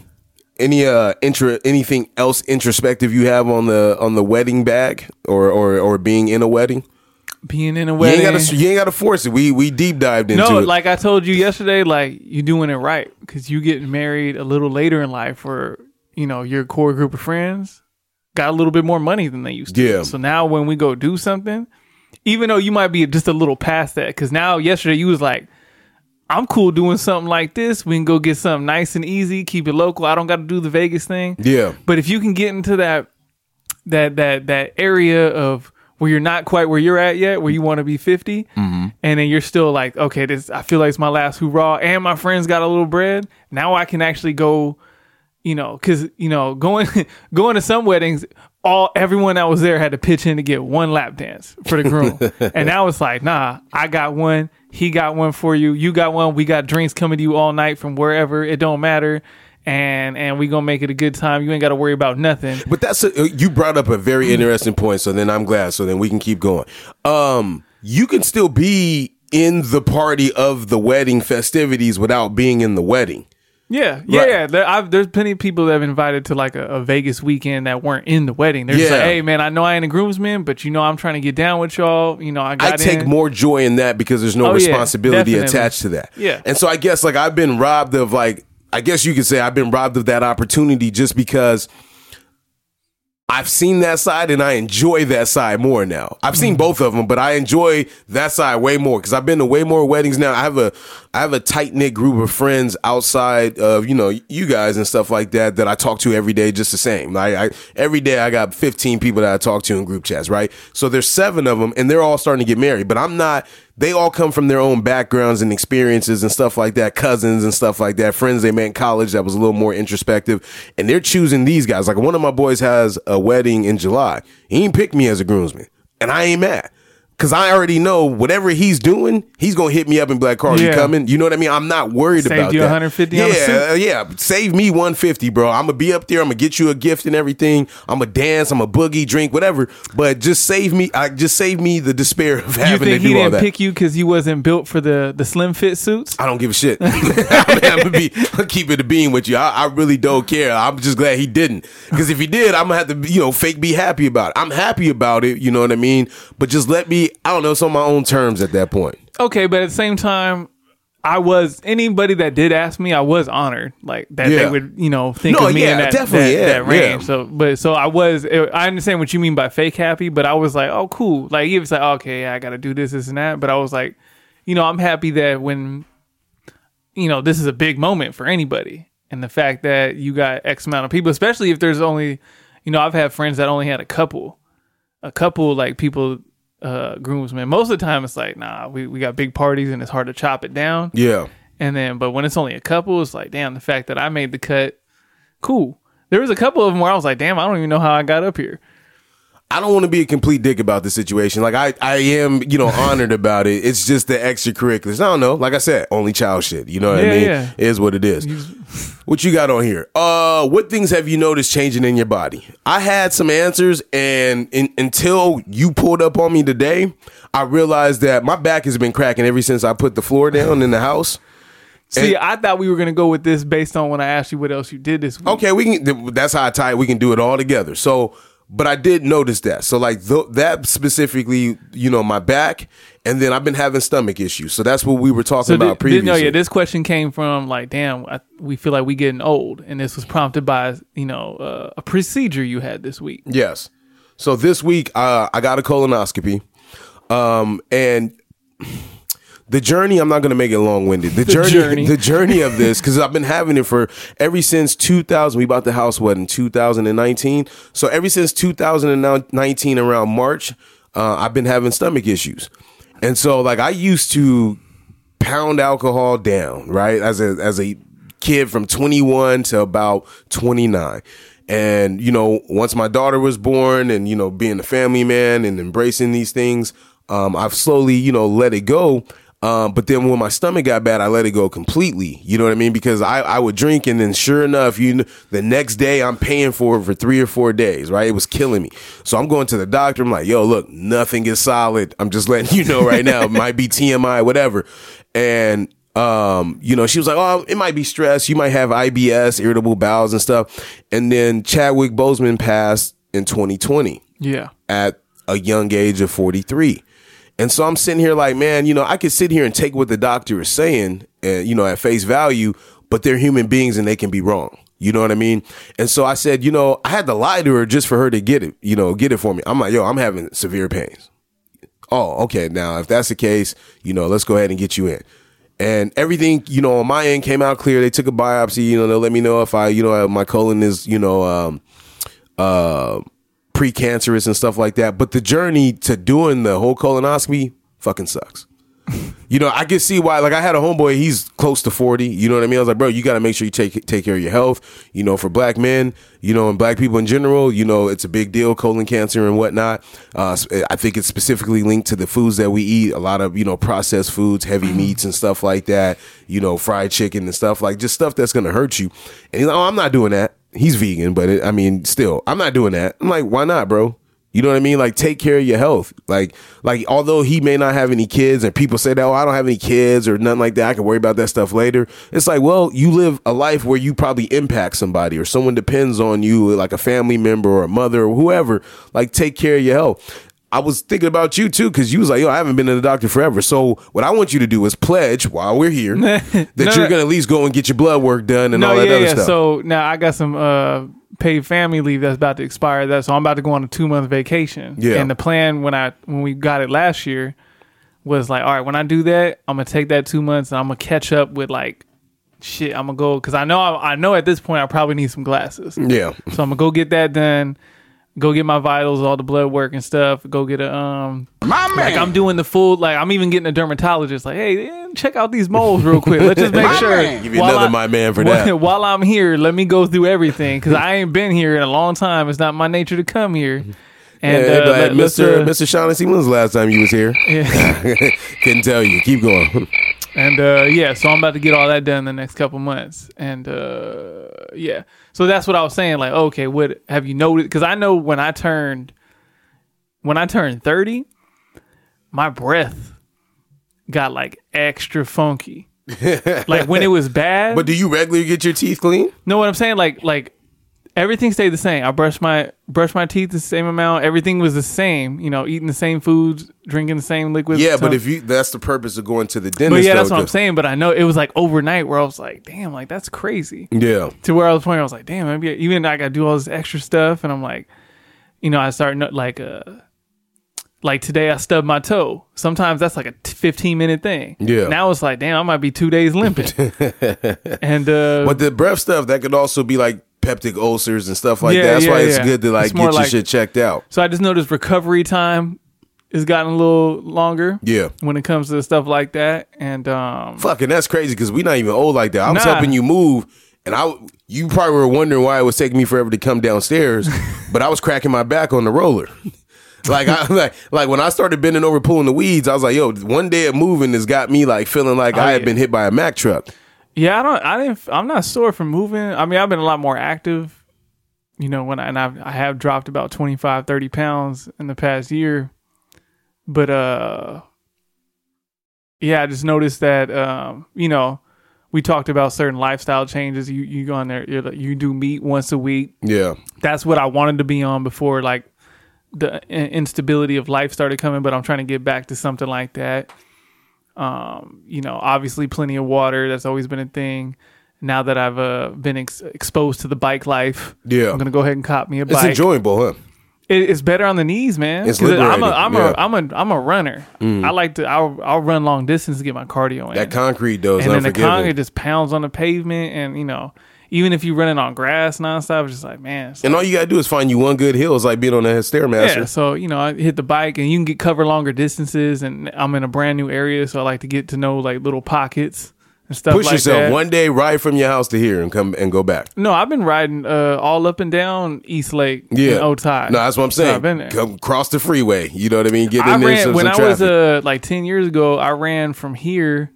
S4: anything else introspective you have on the wedding bag or being in a wedding?
S2: Being in a wedding,
S4: you ain't gotta force it. We deep dived into it.
S2: No, like I told you yesterday, you doing it right because you getting married a little later in life, where your core group of friends got a little bit more money than they used to. Yeah. So now when we go do something, even though you might be just a little past that, because now yesterday you was like, I'm cool doing something like this. We can go get something nice and easy, keep it local. I don't got to do the Vegas thing. Yeah. But if you can get into that area of where you're not quite where you're at yet, where you want to be 50, and then you're still like, okay, I feel like it's my last hoorah, and my friends got a little bread. Now I can actually go, because going to some weddings, everyone that was there had to pitch in to get one lap dance for the groom. And I was like, nah, I got one. He got one for you. You got one. We got drinks coming to you all night from wherever. It don't matter. And we gonna make it a good time. You ain't got to worry about nothing.
S4: But you brought up a very interesting point. So then I'm glad. So then we can keep going. You can still be in the party of the wedding festivities without being in the wedding.
S2: Yeah. There's plenty of people that have invited to like a Vegas weekend that weren't in the wedding. They're just like, hey man, I know I ain't a groomsman, but I'm trying to get down with y'all. I take
S4: more joy in that because there's no responsibility attached to that.
S2: Yeah.
S4: And so I guess like I've been robbed of I guess you could say I've been robbed of that opportunity just because I've seen that side and I enjoy that side more now. I've seen both of them, but I enjoy that side way more because I've been to way more weddings now. I have a tight knit group of friends outside of, you guys and stuff like that I talk to every day just the same. Every day I got 15 people that I talk to in group chats, right? So there's 7 of them and they're all starting to get married, but they all come from their own backgrounds and experiences and stuff like that, cousins and stuff like that, friends they met in college that was a little more introspective, and they're choosing these guys. Like one of my boys has a wedding in July. He ain't picked me as a groomsman, and I ain't mad. Because I already know whatever he's doing, he's going to hit me up and be like, Carl, you coming? You know what I mean? I'm not worried about that.
S2: Saved you $150 on the suit?
S4: Yeah. Save me $150, bro. I'm going to be up there. I'm going to get you a gift and everything. I'm going to dance. I'm going to boogie, drink, whatever. But just save me the despair of having to do all that.
S2: You think he didn't pick you because you wasn't built for the slim fit suits?
S4: I don't give a shit. I'll keep it a beam with you. I really don't care. I'm just glad he didn't. Because if he did, I'm going to have to, fake be happy about it. I'm happy about it, you know what I mean? But just let me, I don't know, it's on my own terms at that point.
S2: Okay, but at the same time, anybody that did ask me, I was honored, like that they would, think of me in that range.
S4: Yeah.
S2: So I understand what you mean by fake happy, but I was like, oh, cool. Like he was like, okay, I got to do this and that. But I was like, I'm happy that when, this is a big moment for anybody, and the fact that you got X amount of people, especially if there's only, I've had friends that only had a couple like people. Groomsmen. Most of the time it's like, nah, we got big parties and it's hard to chop it down.
S4: Yeah.
S2: But when it's only a couple, it's like, damn, the fact that I made the cut, cool. There was a couple of them where I was like, damn, I don't even know how I got up here.
S4: I don't want to be a complete dick about the situation. Like I am, honored about it. It's just the extracurriculars. I don't know. Like I said, only child shit. You know what I mean?
S2: Yeah.
S4: It is what it is. What you got on here? What things have you noticed changing in your body? I had some answers, and until you pulled up on me today, I realized that my back has been cracking ever since I put the floor down in the house.
S2: See, I thought we were gonna go with this based on when I asked you what else you did this week.
S4: Okay, we can. That's how I tie it. We can do it all together. So. But I did notice that. So like that specifically, my back, and then I've been having stomach issues. So that's what we were talking about previously.
S2: This question came from like, damn, we feel like we getting old. And this was prompted by, a procedure you had this week.
S4: Yes. So this week, I got a colonoscopy. And the journey, I'm not going to make it long-winded. The journey of this, because I've been having it ever since 2000. We bought the house, in 2019? So ever since 2019, around March, I've been having stomach issues. And so, like, I used to pound alcohol down, right, as a kid from 21 to about 29. And, once my daughter was born and, being a family man and embracing these things, I've slowly, let it go. But then when my stomach got bad, I let it go completely. You know what I mean? Because I would drink, and then sure enough, the next day I'm paying for it for 3 or 4 days, right? It was killing me. So I'm going to the doctor. I'm like, yo, look, nothing is solid. I'm just letting you know right now. It might be TMI, whatever. And, she was like, oh, it might be stress. You might have IBS, irritable bowels and stuff. And then Chadwick Boseman passed in 2020.
S2: Yeah.
S4: At a young age of 43. And so I'm sitting here like, man, I could sit here and take what the doctor is saying, at face value, but they're human beings and they can be wrong. You know what I mean? And so I said, I had to lie to her just for her to get it for me. I'm like, yo, I'm having severe pains. Oh, okay. Now, if that's the case, let's go ahead and get you in. And everything, on my end came out clear. They took a biopsy, they'll let me know if my colon is, precancerous and stuff like that. But the journey to doing the whole colonoscopy fucking sucks. You know, I can see why. Like, I had a homeboy, he's close to 40. You know what I mean? I was like, bro, you got to make sure you take care of your health. You know, for black men, you know, and black people in general, you know, it's a big deal, colon cancer and whatnot. I think it's specifically linked to the foods that we eat. A lot of, you know, processed foods, heavy meats and stuff like that. You know, fried chicken and stuff, like just stuff that's going to hurt you. And he's like, oh, I'm not doing that. He's vegan, but still, I'm not doing that. I'm like, why not, bro? You know what I mean? Like, take care of your health. Like, although he may not have any kids, and people say that, oh, I don't have any kids or nothing like that, I can worry about that stuff later. It's like, well, you live a life where you probably impact somebody or someone depends on you, like a family member or a mother or whoever. Like, take care of your health. I was thinking about you too, because you was like, yo, I haven't been to the doctor forever. So what I want you to do is pledge while we're here that you're going to at least go and get your blood work done and all that other stuff.
S2: So now I got some paid family leave that's about to expire. So I'm about to go on a 2-month vacation. Yeah. And the plan when we got it last year was like, all right, when I do that, I'm going to take that 2 months and I'm going to catch up with like, shit, I'm going to go, because I know at this point I probably need some glasses.
S4: Yeah.
S2: So I'm going to go get that done. Go get my vitals, all the blood work and stuff. Go get like I'm doing the full, like I'm even getting a dermatologist. Like, hey, check out these moles real quick. Let's just make sure.
S4: Give you another my man for that.
S2: While I'm here, let me go through everything, because I ain't been here in a long time. It's not my nature to come here. And
S4: Mr. Shaughnessy, when was the last time you was here? Yeah. Couldn't tell you. Keep going.
S2: And so I'm about to get all that done in the next couple months. And so that's what I was saying. Like, okay, what have you noticed? Because I know when I turned 30, my breath got like extra funky. Like when it was bad.
S4: But do you regularly get your teeth clean?
S2: No, what I'm saying, like everything stayed the same. I brushed my teeth the same amount. Everything was the same. You know, eating the same foods, drinking the same liquids.
S4: Yeah, but that's the purpose of going to the dentist.
S2: But yeah, that's what I'm saying. But I know it was like overnight where I was like, damn, like that's crazy.
S4: Yeah.
S2: To where I was pointing, I was like, damn, maybe even I got to do all this extra stuff, and I'm like, you know, I started like today I stubbed my toe. Sometimes that's like a 15-minute thing. Yeah. Now it's like, damn, I might be 2 days limping. And
S4: but the breath stuff that could also be like peptic ulcers and stuff like that. That's why it's good to like get your shit checked out.
S2: So I just noticed recovery time has gotten a little longer.
S4: Yeah.
S2: When it comes to stuff like that. And
S4: fucking that's crazy, because we're not even old like that. I was helping you move, and you probably were wondering why it was taking me forever to come downstairs, but I was cracking my back on the roller. Like when I started bending over pulling the weeds, I was like, yo, one day of moving has got me like feeling like I had been hit by a Mack truck.
S2: Yeah, I'm not sore from moving. I mean, I've been a lot more active, you know, I have dropped about 25, 30 pounds in the past year. But, yeah, I just noticed that, you know, we talked about certain lifestyle changes. You go on there, you do meat once a week.
S4: Yeah.
S2: That's what I wanted to be on before, like, the instability of life started coming, but I'm trying to get back to something like that. You know, obviously plenty of water. That's always been a thing. Now that I've been exposed to the bike life, I'm gonna go ahead and cop me a bike.
S4: It's enjoyable, huh?
S2: It's better on the knees, man.
S4: It's liberating.
S2: I'm a runner. I like to. I'll run long distance to get my cardio in.
S4: That concrete though is
S2: and
S4: unforgiving.
S2: Then the concrete just pounds on the pavement, and you know, even if you're running on grass nonstop, it's just like, man.
S4: And all you gotta do is find you one good hill. It's like being on a Stairmaster.
S2: Yeah, so you know, I hit the bike, and you can cover longer distances. And I'm in a brand new area, so I like to get to know like little pockets and stuff.
S4: Push
S2: like
S4: yourself
S2: that.
S4: one day, ride from your house to here, and come and go back.
S2: No, I've been riding all up and down East Lake. Yeah, in Otay.
S4: No, that's what I'm saying. So I've been there. Come cross the freeway. You know what I mean? Get in there.
S2: When I
S4: traffic.
S2: was like 10 years ago, I ran from here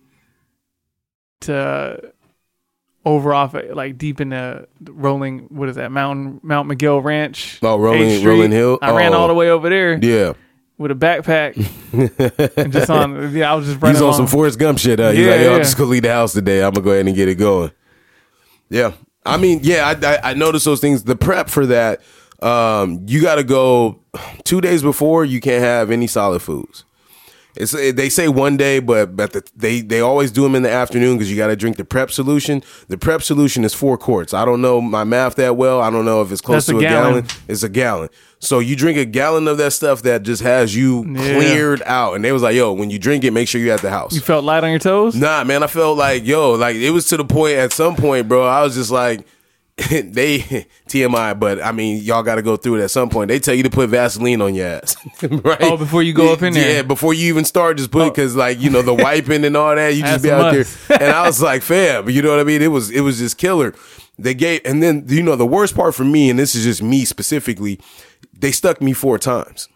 S2: to over off like deep in the rolling. What is that? Mount Miguel Ranch.
S4: Oh, rolling hill.
S2: I ran all the way over there.
S4: Yeah.
S2: With a backpack, and just I was just running.
S4: He's on some Forrest Gump shit. He's like, yo, I'm just gonna leave the house today. I'm gonna go ahead and get it going. Yeah, I mean, yeah, I noticed those things. The prep for that, you got to go 2 days before. You can't have any solid foods. They say one day, but they always do them in the afternoon because you got to drink the prep solution. The prep solution is 4 quarts. I don't know my math that well. I don't know if it's close to a gallon. It's a gallon. So you drink a gallon of that stuff that just has you cleared out. And they was like, yo, when you drink it, make sure you're at the house.
S2: You felt light on your toes?
S4: Nah, man. I felt like, yo, like it was to the point at some point, bro. I was just like, they TMI, but I mean, y'all got to go through it at some point. They tell you to put Vaseline on your ass, right?
S2: Oh, before you go up in there.
S4: Yeah, before you even start, just put it, because like, you know, the wiping and all that, you just
S2: That's
S4: be
S2: a
S4: out
S2: must.
S4: there. And I was like, fam, you know what I mean? It was just killer. They gave, and then, you know, the worst part for me, and this is just me specifically, they stuck me 4 times.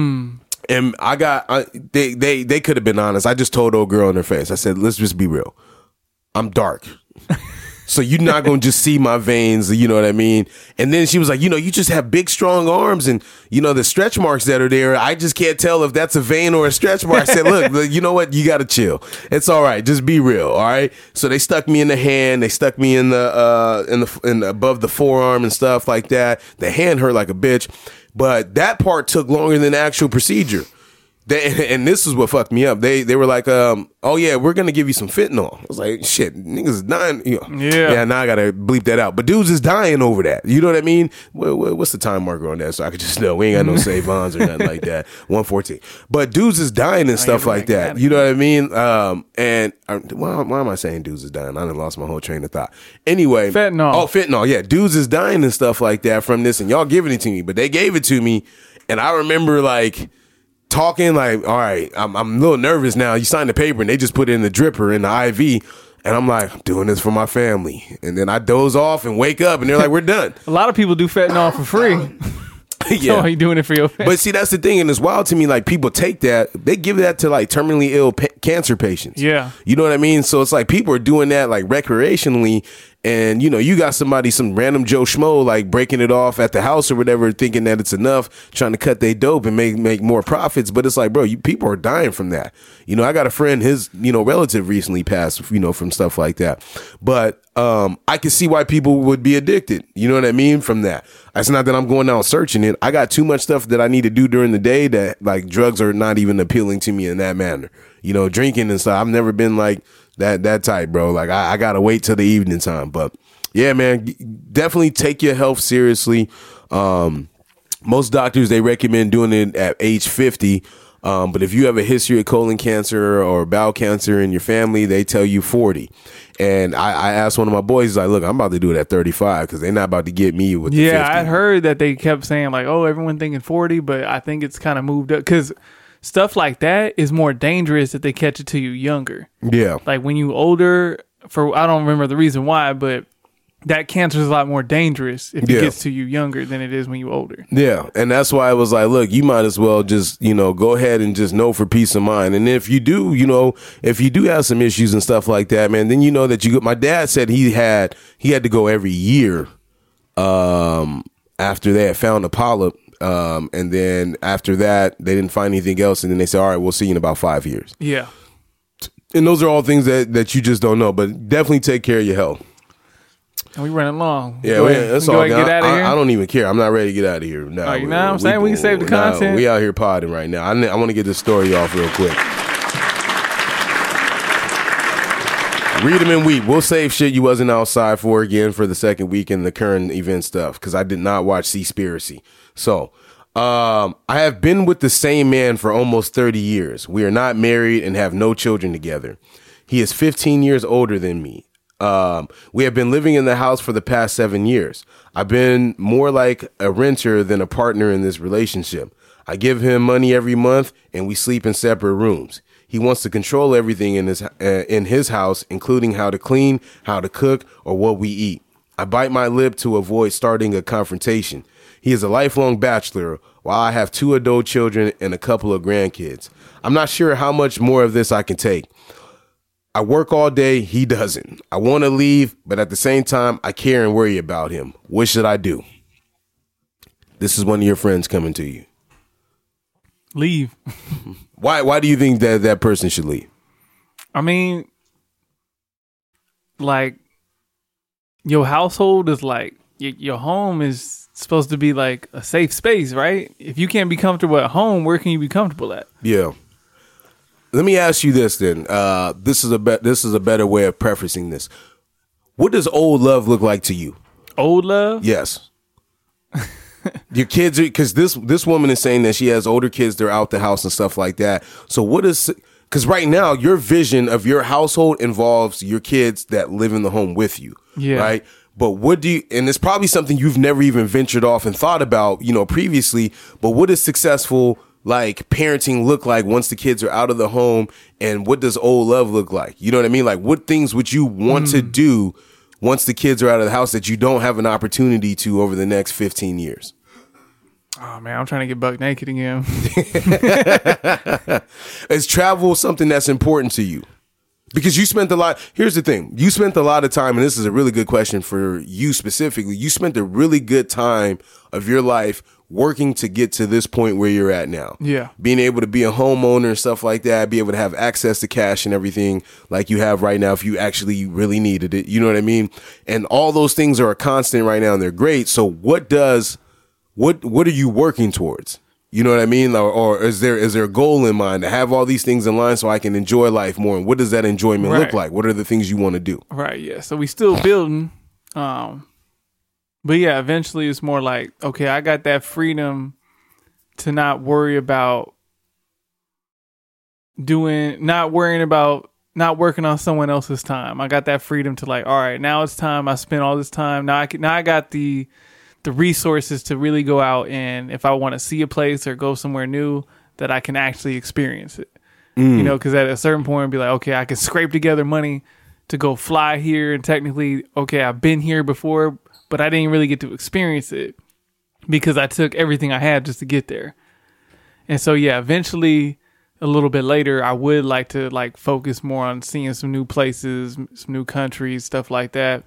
S4: And I got, they could have been honest. I just told old girl in her face, I said, let's just be real. I'm dark. So you're not going to just see my veins, you know what I mean? And then she was like, you know, you just have big, strong arms, and, you know, the stretch marks that are there, I just can't tell if that's a vein or a stretch mark. I said, look, you know what? You got to chill. It's all right. Just be real. All right. So they stuck me in the hand. They stuck me in the above the forearm and stuff like that. The hand hurt like a bitch, but that part took longer than the actual procedure. And this is what fucked me up. They were like, oh yeah, we're gonna give you some fentanyl. I was like, shit, niggas is dying. You know. Yeah. Now I gotta bleep that out. But dudes is dying over that. You know what I mean? What's the time marker on that? So I could just know we ain't got no save bonds or nothing like that. 114. But dudes is dying and stuff like that. You know what I mean? And why am I saying dudes is dying? I done lost my whole train of thought. Anyway,
S2: fentanyl.
S4: Oh, fentanyl. Yeah, dudes is dying and stuff like that from this, and y'all giving it to me, but they gave it to me, and I remember like talking like, all right, I'm a little nervous now. You signed the paper and they just put it in the dripper in the IV. And I'm like, I'm doing this for my family. And then I doze off and wake up and they're like, we're done.
S2: A lot of people do fentanyl for free.
S4: Yeah.
S2: So you doing it for your family.
S4: But see, that's the thing. And it's wild to me. Like, people take that, they give that to like terminally ill cancer patients.
S2: Yeah.
S4: You know what I mean? So it's like people are doing that like recreationally. And, you know, you got somebody, some random Joe Schmo, like breaking it off at the house or whatever, thinking that it's enough, trying to cut their dope and make more profits. But it's like, bro, people are dying from that. You know, I got a friend, his, you know, relative recently passed, you know, from stuff like that. But I can see why people would be addicted. You know what I mean? From that. It's not that I'm going out searching it. I got too much stuff that I need to do during the day that like drugs are not even appealing to me in that manner. You know, drinking and stuff. I've never been like that type, bro. Like I gotta wait till the evening time. But yeah, man, definitely take your health seriously. Most doctors, they recommend doing it at age 50. But if you have a history of colon cancer or bowel cancer in your family, they tell you 40. And I asked one of my boys, like, look, I'm about to do it at 35 because they're not about to get me with the 50.
S2: Yeah, I heard that they kept saying like, oh, everyone thinking 40, but I think it's kind of moved up because stuff like that is more dangerous if they catch it to you younger.
S4: Yeah.
S2: Like when you older, I don't remember the reason why, but that cancer is a lot more dangerous if it gets to you younger than it is when you older. Yeah.
S4: And that's why I was like, look, you might as well just, you know, go ahead and just know for peace of mind. And if you do, you know, if you do have some issues and stuff like that, man, then you know that my dad said he had to go every year after they had found a polyp. And then after that, they didn't find anything else. And then they said, all right, we'll see you in about 5 years.
S2: Yeah.
S4: And those are all things that you just don't know, but definitely take care of your health.
S2: We running long.
S4: Yeah, that's all.
S2: Get out of here.
S4: I don't even care. I'm not ready to get out of here. No,
S2: you know what I'm saying? We can save the content.
S4: We out here podding right now. I want to get this story off real quick. Read them and weep. We'll save shit you wasn't outside for again for the second week in the current event stuff because I did not watch Seaspiracy. So, I have been with the same man for almost 30 years. We are not married and have no children together. He is 15 years older than me. We have been living in the house for the past 7 years. I've been more like a renter than a partner in this relationship. I give him money every month and we sleep in separate rooms. He wants to control everything in his house, including how to clean, how to cook, or what we eat. I bite my lip to avoid starting a confrontation. He is a lifelong bachelor, while I have 2 adult children and a couple of grandkids. I'm not sure how much more of this I can take. I work all day, he doesn't. I want to leave, but at the same time, I care and worry about him. What should I do? This is one of your friends coming to you.
S2: Leave.
S4: Why do you think that person should leave?
S2: I mean, like, your household is like, your home is supposed to be like a safe space, right? If you can't be comfortable at home, where can you be comfortable at?
S4: Yeah. Let me ask you this then. This is a better way of prefacing this. What does old love look like to you?
S2: Old love?
S4: Yes. Your kids, because this woman is saying that she has older kids, they're out the house and stuff like that. So what is, because right now your vision of your household involves your kids that live in the home with you,
S2: yeah,
S4: right? But what do you, and it's probably something you've never even ventured off and thought about, previously, but what does successful like parenting look like once the kids are out of the home, and what does old love look like? You know what I mean? Like, what things would you want to do once the kids are out of the house that you don't have an opportunity to over the next 15 years?
S2: Oh man, I'm trying to get buck naked again.
S4: Is travel something that's important to you? Because you spent a lot, here's the thing, you spent a lot of time, and this is a really good question for you specifically, you spent a really good time of your life working to get to this point where you're at now.
S2: Yeah.
S4: Being able to be a homeowner and stuff like that, be able to have access to cash and everything like you have right now if you actually really needed it. You know what I mean? And all those things are a constant right now and they're great. So what are you working towards? You know what I mean? Or is there a goal in mind to have all these things in line so I can enjoy life more? And what does that enjoyment look like? What are the things you want to do?
S2: Right. Yeah. So we still building. But yeah, eventually it's more like, okay, I got that freedom to not worrying about not working on someone else's time. I got that freedom to like, all right, now it's time. I spent all this time. Now I got the resources to really go out, and if I want to see a place or go somewhere new, that I can actually experience it. Because at a certain point, I'd be like, okay, I can scrape together money to go fly here, and technically, okay, I've been here before, but I didn't really get to experience it because I took everything I had just to get there. And so, yeah, eventually, a little bit later, I would like to like focus more on seeing some new places, some new countries, stuff like that.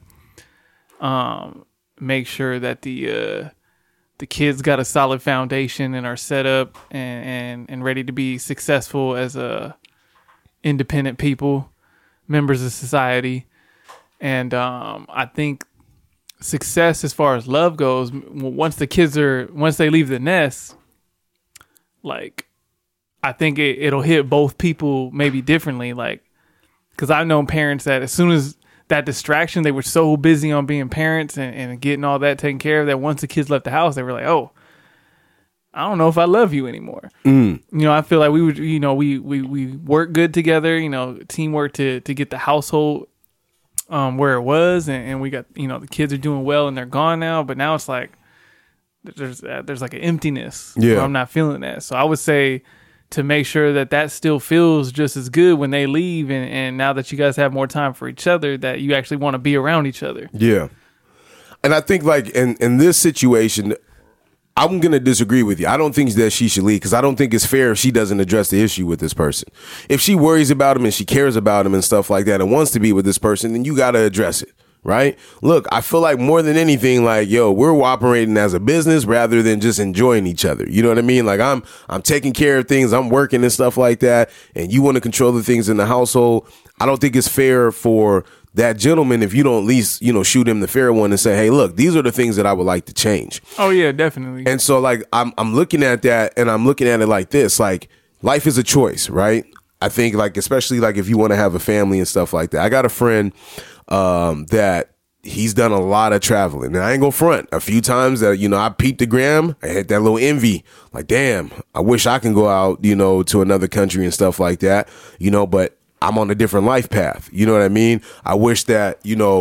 S2: Make sure that the kids got a solid foundation and are set up and ready to be successful as independent people, members of society. And I think success as far as love goes, once they leave the nest, like, I think it'll hit both people maybe differently. Like, because I've known parents that as soon as that distraction, they were so busy on being parents and getting all that taken care of that once the kids left the house, they were like, oh, I don't know if I love you anymore. I feel like we would, we work good together, teamwork to get the household where it was. And we got, the kids are doing well and they're gone now. But now it's like, there's like an emptiness.
S4: Yeah.
S2: I'm not feeling that. So I would say, to make sure that still feels just as good when they leave, and now that you guys have more time for each other, that you actually want to be around each other.
S4: Yeah. And I think like in this situation, I'm going to disagree with you. I don't think that she should leave because I don't think it's fair if she doesn't address the issue with this person. If she worries about him and she cares about him and stuff like that and wants to be with this person, then you got to address it. Right? Look, I feel like more than anything, like, we're operating as a business rather than just enjoying each other. You know what I mean? Like, I'm taking care of things. I'm working and stuff like that. And you want to control the things in the household. I don't think it's fair for that gentleman if you don't at least, shoot him the fair one and say, hey, look, these are the things that I would like to change.
S2: Oh, yeah, definitely.
S4: And so, like, I'm looking at that and I'm looking at it like this, like, life is a choice, right? I think, like, especially like if you want to have a family and stuff like that. I got a friend that he's done a lot of traveling, and I ain't gonna front. A few times that I peeped the gram, I had that little envy, like, damn, I wish I can go out to another country and stuff like that, but I'm on a different life path. You know what I mean? I wish that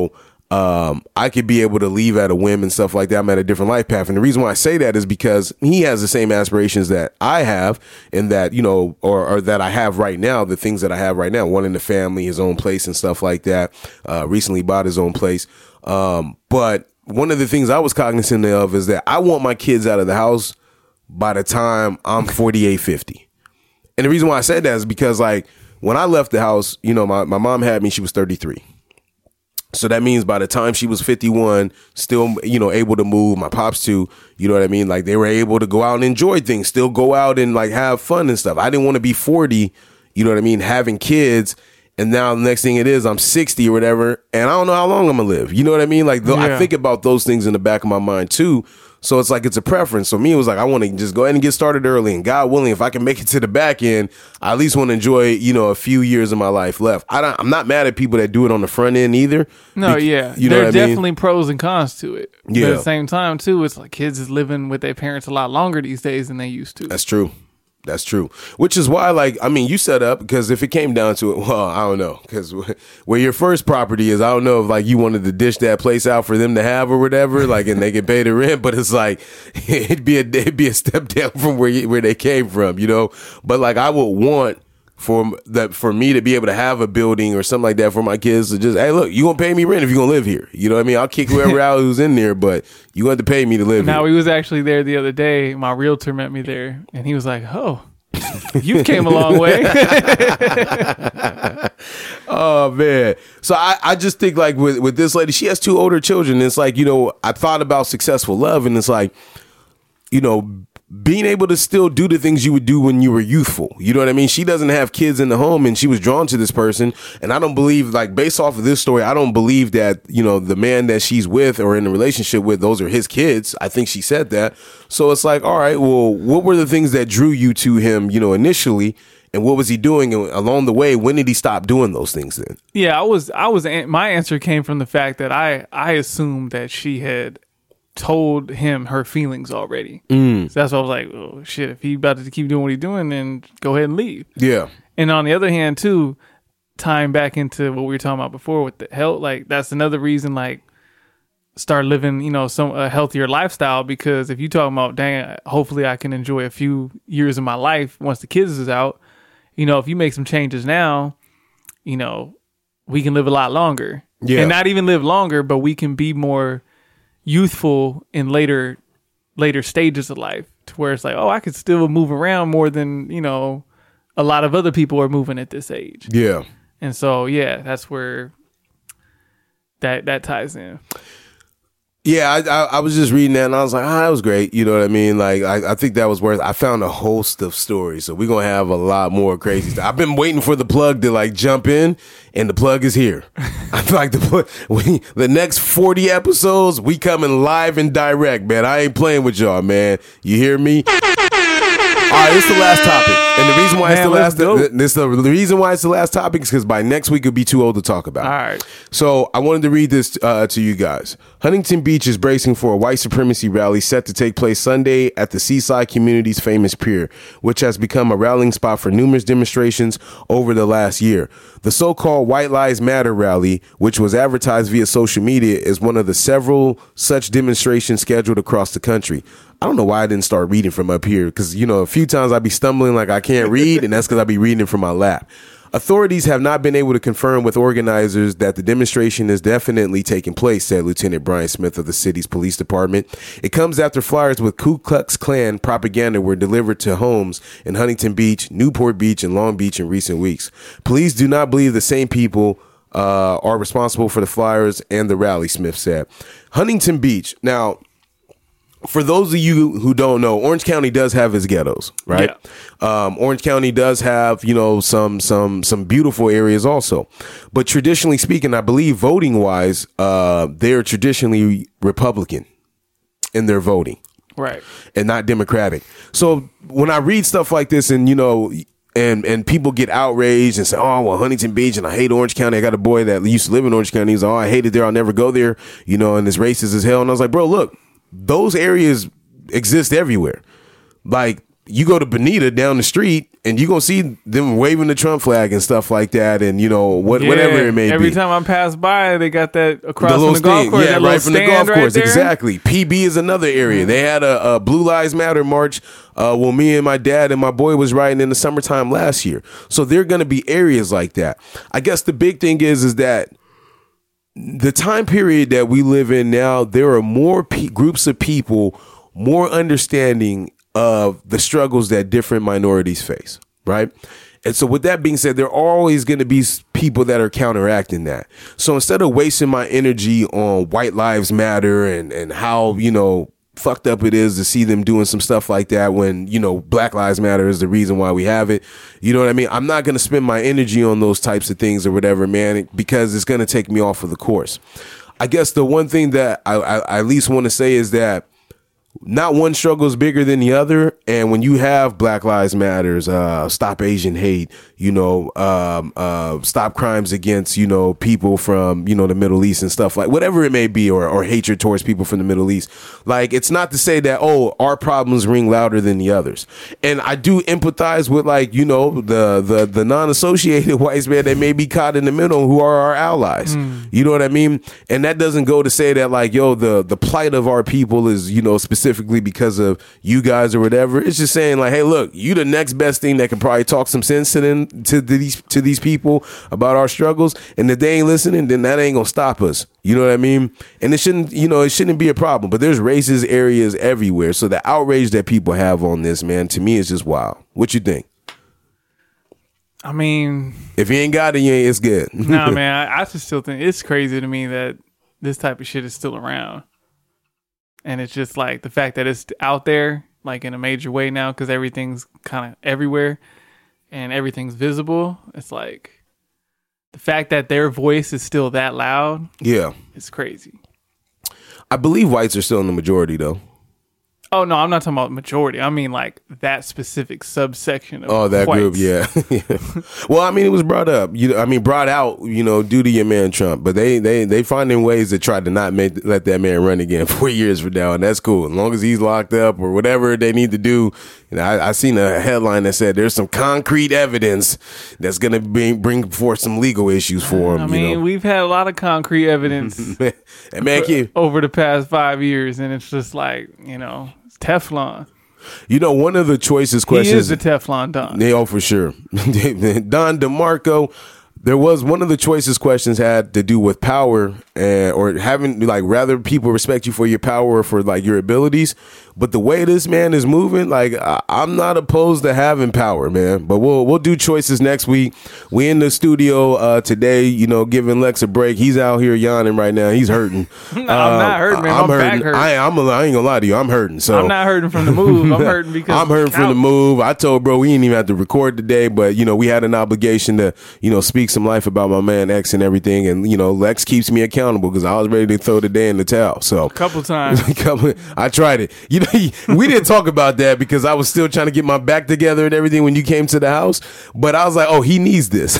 S4: I could be able to leave at a whim and stuff like that. I'm at a different life path, and the reason why I say that is because he has the same aspirations that I have, and that or that I have right now. The things that I have right now, wanting the family, his own place, and stuff like that. Recently bought his own place, but one of the things I was cognizant of is that I want my kids out of the house by the time I'm 48, 50. And the reason why I said that is because, like, when I left the house, my mom had me, she was 33. So that means by the time she was 51, still, able to move, my pops too, you know what I mean? Like, they were able to go out and enjoy things, still go out and like have fun and stuff. I didn't want to be 40, you know what I mean? Having kids. And now the next thing it is, I'm 60 or whatever. And I don't know how long I'm going to live. You know what I mean? Like, I think about those things in the back of my mind too. So it's like, it's a preference. So me, it was like, I want to just go ahead and get started early. And God willing, if I can make it to the back end, I at least want to enjoy, a few years of my life left. I'm not mad at people that do it on the front end either.
S2: No, yeah.
S4: You know
S2: there are
S4: what I mean?
S2: definitely pros and cons to it.
S4: Yeah.
S2: But at the same time, too, it's like kids is living with their parents a lot longer these days than they used to.
S4: That's true. That's true. Which is why, like, I mean, you set up, because if it came down to it, well, I don't know, because where your first property is, I don't know if like you wanted to dish that place out for them to have or whatever, like, and they can pay the rent, but it's like it'd be a step down from where they came from, you know. But like, I would want for me to be able to have a building or something like that for my kids to just, hey, look, you gonna pay me rent if you gonna live here. You know what I mean? I'll kick whoever out who's in there, but you got to pay me to live here.
S2: Now, we was actually there the other day. My realtor met me there, and he was like, "Oh, you came a long way."
S4: Oh man. So I just think like with this lady, she has 2 older children. It's like, you know, I thought about successful love, and it's like, you know, being able to still do the things you would do when you were youthful. You know what I mean? She doesn't have kids in the home, and she was drawn to this person. And I don't believe, like, based off of this story, I don't believe that, you know, the man that she's with or in a relationship with, those are his kids. I think she said that. So it's like, all right, well, what were the things that drew you to him, you know, initially? And what was he doing along the way? When did he stop doing those things then?
S2: Yeah, my answer came from the fact that I assumed that she had told him her feelings already. So that's why I was like, oh shit, if he about to keep doing what he's doing, then go ahead and leave.
S4: Yeah.
S2: And on the other hand too, tying back into what we were talking about before with the health, like that's another reason, like, start living, you know, a healthier lifestyle, because if you talking about, dang, hopefully I can enjoy a few years of my life once the kids is out, you know, if you make some changes now, you know, we can live a lot longer.
S4: Yeah.
S2: And not even live longer, but we can be more youthful in later stages of life, to where it's like, oh, I could still move around more than, you know, a lot of other people are moving at this age.
S4: Yeah.
S2: And so, yeah, that's where that ties in.
S4: Yeah, I was just reading that, and I was like, that was great. You know what I mean? Like, I think that was worth. I found a host of stories, so we're gonna have a lot more crazy stuff. I've been waiting for the plug to like jump in, and the plug is here. I feel like the next 40 episodes, we coming live and direct, man. I ain't playing with y'all, man. You hear me? All right, this is the last topic, and the reason why the reason why it's the last topic is because by next week it'll be too old to talk about.
S2: All right.
S4: So I wanted to read this to you guys. Huntington Beach is bracing for a white supremacy rally set to take place Sunday at the Seaside Community's famous pier, which has become a rallying spot for numerous demonstrations over the last year. The so-called White Lives Matter rally, which was advertised via social media, is one of the several such demonstrations scheduled across the country. I don't know why I didn't start reading from up here, because, you know, a few times I'd be stumbling like I can't read, and that's because I'd be reading it from my lap. Authorities have not been able to confirm with organizers that the demonstration is definitely taking place, said Lieutenant Brian Smith of the city's police department. It comes after flyers with Ku Klux Klan propaganda were delivered to homes in Huntington Beach, Newport Beach, and Long Beach in recent weeks. Police do not believe the same people are responsible for the flyers and the rally, Smith said. Huntington Beach. Now, for those of you who don't know, Orange County does have its ghettos, right? Yeah. Orange County does have, you know, some beautiful areas also. But traditionally speaking, I believe voting wise, they're traditionally Republican in their voting.
S2: Right.
S4: And not Democratic. So when I read stuff like this, and, you know, and people get outraged and say, oh, well, Huntington Beach, and I hate Orange County. I got a boy that used to live in Orange County. He's like, oh, I hate it there. I'll never go there, you know, and it's racist as hell. And I was like, bro, look. Those areas exist everywhere. Like, you go to Bonita down the street and you're going to see them waving the Trump flag and stuff like that, and, you know, whatever it may be.
S2: Every time I pass by, they got that across from the golf course.
S4: Yeah, right from the golf course. Right, exactly. PB is another area. They had a Blue Lives Matter march when me and my dad and my boy was riding in the summertime last year. So there are going to be areas like that. I guess the big thing is that the time period that we live in now, there are more groups of people more understanding of the struggles that different minorities face, right? And so with that being said, there are always going to be people that are counteracting that. So instead of wasting my energy on White Lives Matter and how, you know, fucked up it is to see them doing some stuff like that when, you know, Black Lives Matter is the reason why we have it. You know what I mean? I'm not going to spend my energy on those types of things or whatever, man, because it's going to take me off of the course. I guess the one thing that I at least want to say is that not one struggle is bigger than the other. And when you have Black Lives Matters, Stop Asian Hate, stop crimes against, people from, the Middle East and stuff like whatever it may be, or hatred towards people from the Middle East. Like, it's not to say that, our problems ring louder than the others. And I do empathize with, like, the non-associated whites, man, that may be caught in the middle, who are our allies. You know what I mean? And that doesn't go to say that, like, the plight of our people is, specifically because of you guys or whatever. It's just saying, like, hey, look, you the next best thing that can probably talk some sense to them, to these people about our struggles. And if they ain't listening, then that ain't gonna stop us. You know what I mean? And it shouldn't be a problem. But there's racist areas everywhere. So the outrage that people have on this, man, to me is just wild. What you think?
S2: I mean,
S4: if you ain't got it, it's good.
S2: Nah, man, I just still think it's crazy to me that this type of shit is still around. And it's just like the fact that it's out there, like in a major way now, because everything's kind of everywhere and everything's visible. It's like the fact that their voice is still that loud.
S4: Yeah.
S2: It's crazy.
S4: I believe whites are still in the majority, though.
S2: Oh, no, I'm not talking about majority. I mean, like, that specific subsection of
S4: that
S2: whites.
S4: group, yeah. Well, I mean, it was brought up, brought out, due to your man Trump. But they finding ways to try to not let that man run again 4 years from now, and that's cool. As long as he's locked up or whatever they need to do. I seen a headline that said there's some concrete evidence that's going to bring forth some legal issues for him.
S2: I mean, we've had a lot of concrete evidence
S4: and man,
S2: over the past 5 years, and it's just like, it's Teflon.
S4: One of the choicest questions.
S2: He is the Teflon Don.
S4: Yeah, for sure. Don DeMarco. There was one of the choicest questions had to do with power or having, like, rather people respect you for your power or for, like, your abilities. But the way this man is moving, like, I'm not opposed to having power, man. But we'll do choices next week. We in the studio today, giving Lex a break. He's out here yawning right now. He's hurting.
S2: I'm not hurting, man. I'm
S4: hurting.
S2: Back hurt.
S4: I ain't gonna lie to you. I'm hurting. So
S2: I'm not hurting from the move. I'm hurting because
S4: I'm hurting from the move. I told bro we didn't even have to record today, but we had an obligation to speak some life about my man X and everything. And Lex keeps me accountable because I was ready to throw the day in the towel. So
S2: a couple times.
S4: I tried it. We didn't talk about that because I was still trying to get my back together and everything when you came to the house. But I was like, oh, he needs this.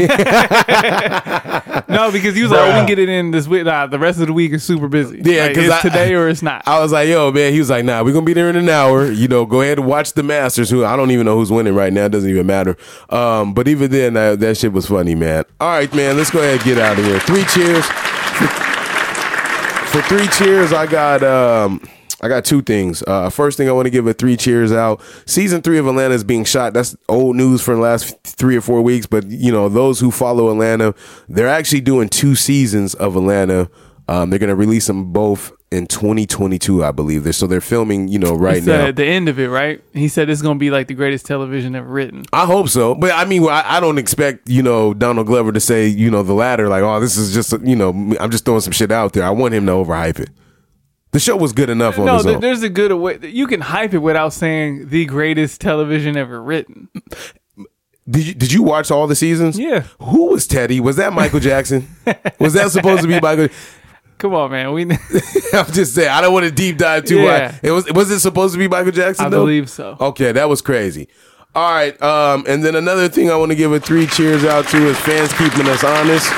S2: No, because he was like, we can get it in this week. Nah, the rest of the week is super busy.
S4: Yeah, because
S2: it's today or it's not.
S4: I was like, yo, man. He was like, nah, we're going to be there in an hour. Go ahead and watch the Masters, who I don't even know who's winning right now. It doesn't even matter. But even then, that shit was funny, man. All right, man, let's go ahead and get out of here. 3 cheers. For 3 cheers, I got 2 things. First thing, I want to give a 3 cheers out. Season 3 of Atlanta is being shot. That's old news for the last 3 or 4 weeks. But, those who follow Atlanta, they're actually doing 2 seasons of Atlanta. They're going to release them both in 2022, I believe. They're filming, right now.
S2: At the end of it, right? He said it's going to be like the greatest television ever written.
S4: I hope so. But I mean, I don't expect, Donald Glover to say, the latter, like, oh, this is just, I'm just throwing some shit out there. I want him to overhype it. The show was good enough on its own.
S2: There's a good way. You can hype it without saying the greatest television ever written.
S4: Did you watch all the seasons?
S2: Yeah.
S4: Who was Teddy? Was that Michael Jackson? Was that supposed to be Michael?
S2: Come on, man.
S4: I'm just saying. I don't want to deep dive too much. Was it supposed to be Michael Jackson?
S2: I believe so.
S4: Okay, that was crazy. All right. And then another thing I want to give a 3 cheers out to is fans keeping us honest.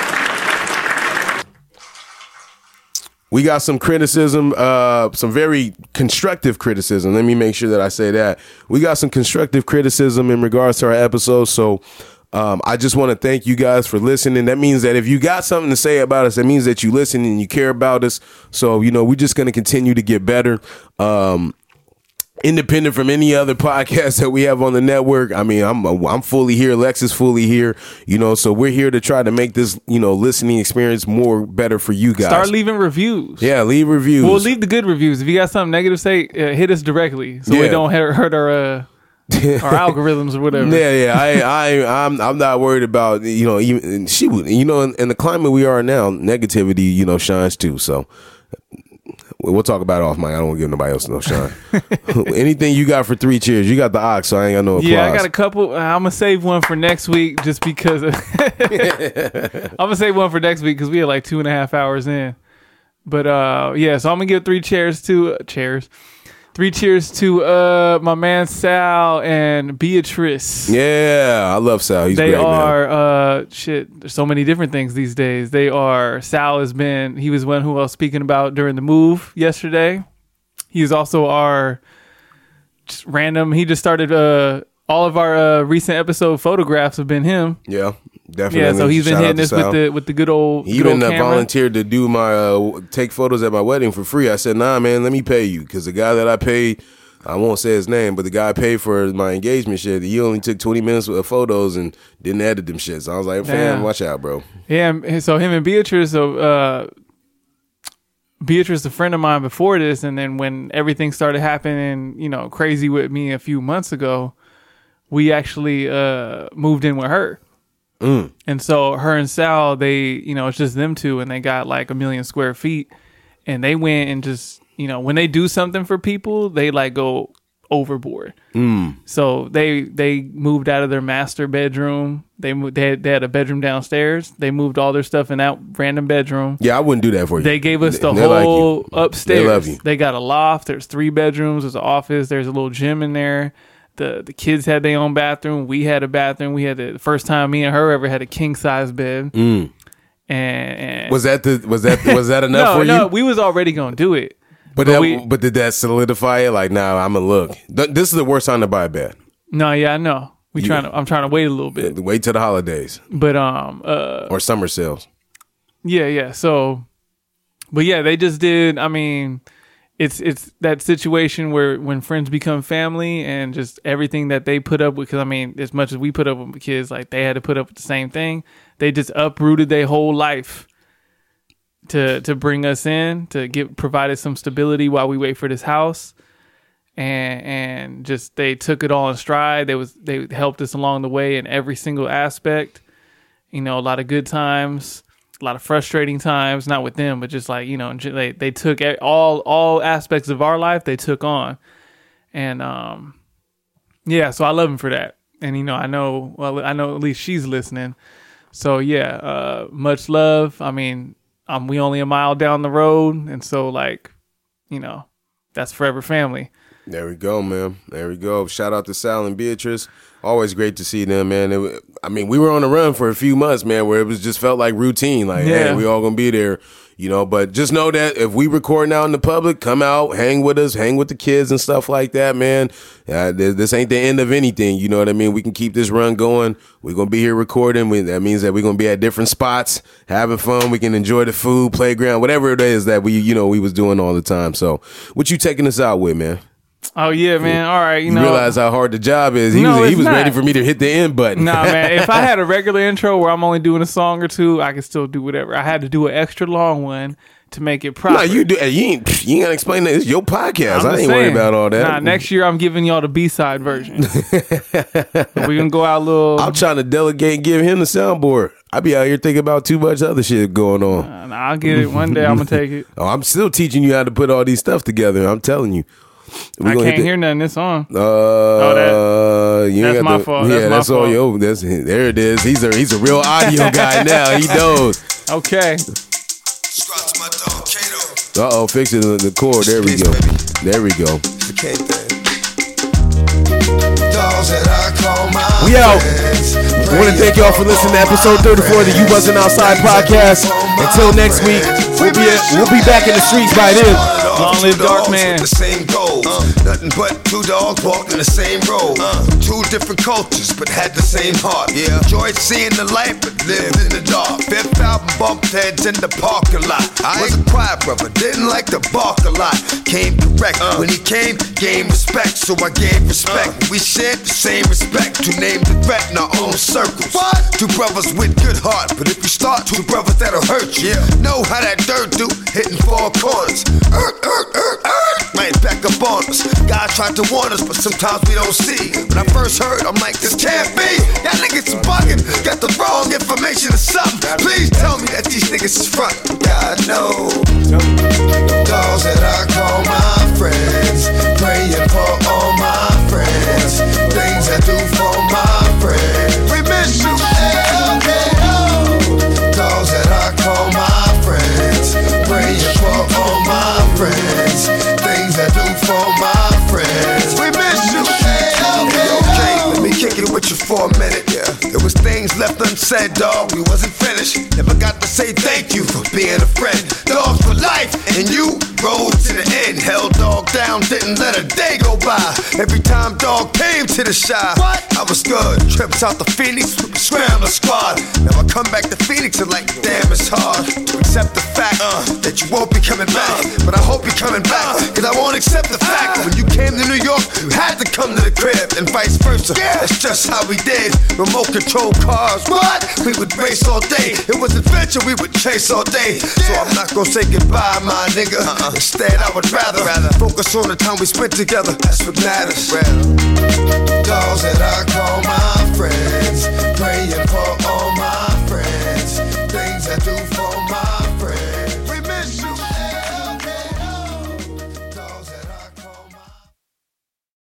S4: We got some criticism, some very constructive criticism. Let me make sure that I say that. We got some constructive criticism in regards to our episodes. So I just want to thank you guys for listening. That means that if you got something to say about us, that means that you listen and you care about us. So, we're just going to continue to get better. Independent from any other podcast that we have on the network. I mean, I'm fully here. Lex is fully here. So we're here to try to make this, listening experience better for you guys.
S2: Start leaving reviews.
S4: Yeah, leave reviews.
S2: Well, leave the good reviews. If you got something negative to say, hit us directly so we don't hurt our algorithms or whatever.
S4: Yeah. I'm not worried about even she would. In the climate we are now, negativity shines too. So. We'll talk about it off mic. I don't want to give nobody else no shine. Anything you got for 3 cheers? You got the ox, so I ain't got no applause.
S2: Yeah, I got a couple. I'm going to save one for next week just because. I'm going to save one for next week because we had like 2.5 hours in. But so I'm going to give 3 cheers to 3 cheers to my man Sal and Beatrice.
S4: Yeah, I love Sal. He's
S2: They
S4: great,
S2: are there's so many different things these days. He was one who I was speaking about during the move yesterday. He's also our just random. He just started all of our recent episode photographs have been him.
S4: Yeah, definitely.
S2: Yeah, so he's been
S4: Shout out
S2: hitting
S4: to
S2: us
S4: Sal.
S2: with the good old.
S4: He even
S2: camera.
S4: volunteered to do my take photos at my wedding for free. I said, nah, man, let me pay you. Because the guy that I paid, I won't say his name, but the guy I paid for my engagement shit, he only took 20 minutes of photos and didn't edit them shit. So I was like, fam, watch out, bro.
S2: Yeah, so him and Beatrice, Beatrice, a friend of mine before this, and then when everything started happening, crazy with me a few months ago, we actually moved in with her. And so her and Sal, they, it's just them two, and they got like 1 million square feet, and they went and just, when they do something for people, they like go overboard. So they moved out of their master bedroom. They had a bedroom downstairs. They moved all their stuff in that random bedroom.
S4: Yeah, I wouldn't do that for you.
S2: They gave us the
S4: They
S2: whole
S4: like you.
S2: upstairs.
S4: They love you.
S2: They got a loft. There's 3 bedrooms. There's an office. There's a little gym in there. The kids had their own bathroom. We had a bathroom. We had the first time me and her ever had a king size bed. And
S4: was that enough for you?
S2: No, we was already gonna do it.
S4: But did that solidify it? Like, nah, I'm gonna look. This is the worst time to buy a bed.
S2: No, yeah, I know. I'm trying to wait a little bit.
S4: Wait till the holidays.
S2: But
S4: or summer sales.
S2: Yeah. So, but yeah, they just did. I mean, it's that situation where when friends become family and just everything that they put up with. Because I mean, as much as we put up with kids, like they had to put up with the same thing. They just uprooted their whole life to bring us in, to provided some stability while we wait for this house. And just they took it all in stride. They helped us along the way in every single aspect. A lot of good times, a lot of frustrating times, not with them, but just like, they took all aspects of our life they took on. And yeah, so I love them for that. And I know at least she's listening. So yeah, much love. I mean, we only a mile down the road, and so like, that's forever family.
S4: There we go, man. There we go. Shout out to Sal and Beatrice. Always great to see them, man. We were on the run for a few months, man, where it was just felt like routine. Like, hey, we all gonna be there, But just know that if we record now in the public, come out, hang with us, hang with the kids and stuff like that, man. This ain't the end of anything. You know what I mean? We can keep this run going. We're gonna be here recording. That means that we're gonna be at different spots, having fun. We can enjoy the food, playground, whatever it is that we was doing all the time. So, what you taking us out with, man?
S2: Oh yeah, man. All right,
S4: you realize how hard the job is. He was ready for me to hit the end button.
S2: Nah, man. If I had a regular intro where I'm only doing a song or two, I could still do whatever. I had to do an extra long one to make it proper.
S4: Nah, you ain't gotta explain that. It's your podcast. I ain't worried about all that.
S2: Nah, next year I'm giving y'all the B-side version. We're gonna go out a little.
S4: I'm trying to delegate and give him the soundboard. I be out here thinking about too much other shit going on.
S2: I'll get it one day. I'm gonna take it.
S4: Oh, I'm still teaching you how to put all these stuff together. I'm telling you.
S2: I can't hear nothing this song.
S4: That's
S2: my fault.
S4: That's all yo. There it is. He's a real audio guy now. He knows.
S2: Okay.
S4: Fixing the chord. There we go. There we go. We out. I want to thank y'all for listening to episode 34 of the You Wasn't Outside podcast. Until next week, we'll be back in the streets by then.
S2: Long live Dark Man.
S3: The same goals. Nothing but 2 dogs walking the same road. 2 different cultures, but had the same heart. Yeah. Enjoyed seeing the light, but lived in the dark. 5th album bumped heads in the parking lot. I was a quiet brother, didn't like to bark a lot. Came correct. When he came, gained respect, so I gave respect. We shared the same respect. 2 names the threat in our own circles. What? 2 brothers with good heart, but if you start 2 brothers that'll hurt you. Know how that dirt do, hitting 4 corners. Might back up on us. God tried to warn us, but sometimes we don't see. When I first heard, I'm like, this can't be. Y'all niggas is bugging, got the wrong information or something. Please tell me that these niggas is front. God knows. Dogs that I call my friends, praying for all my friends, things I do for my friends. We miss you. Dogs that I call my friends, praying for all my friends, things I do for my said, dog, we wasn't finished. Never got to say thank you for being a friend. Dogs for life, and you rode to the end. Held dog down, didn't let a day go by. Every time dog came to the shy, I was good. Trips out the Phoenix, scrambler squad. Now I come back to Phoenix and like, damn, it's hard to accept the fact that you won't be coming back. But I hope you're coming back, cause I won't accept the fact that when you came to New York, you had to come to the crib, and vice versa. That's just how we did. Remote control cars, what? We would race all day. It was adventure, we would chase all day. So I'm not gonna say goodbye, my nigga. Instead, I would rather focus on the time we spent together. That's what matters.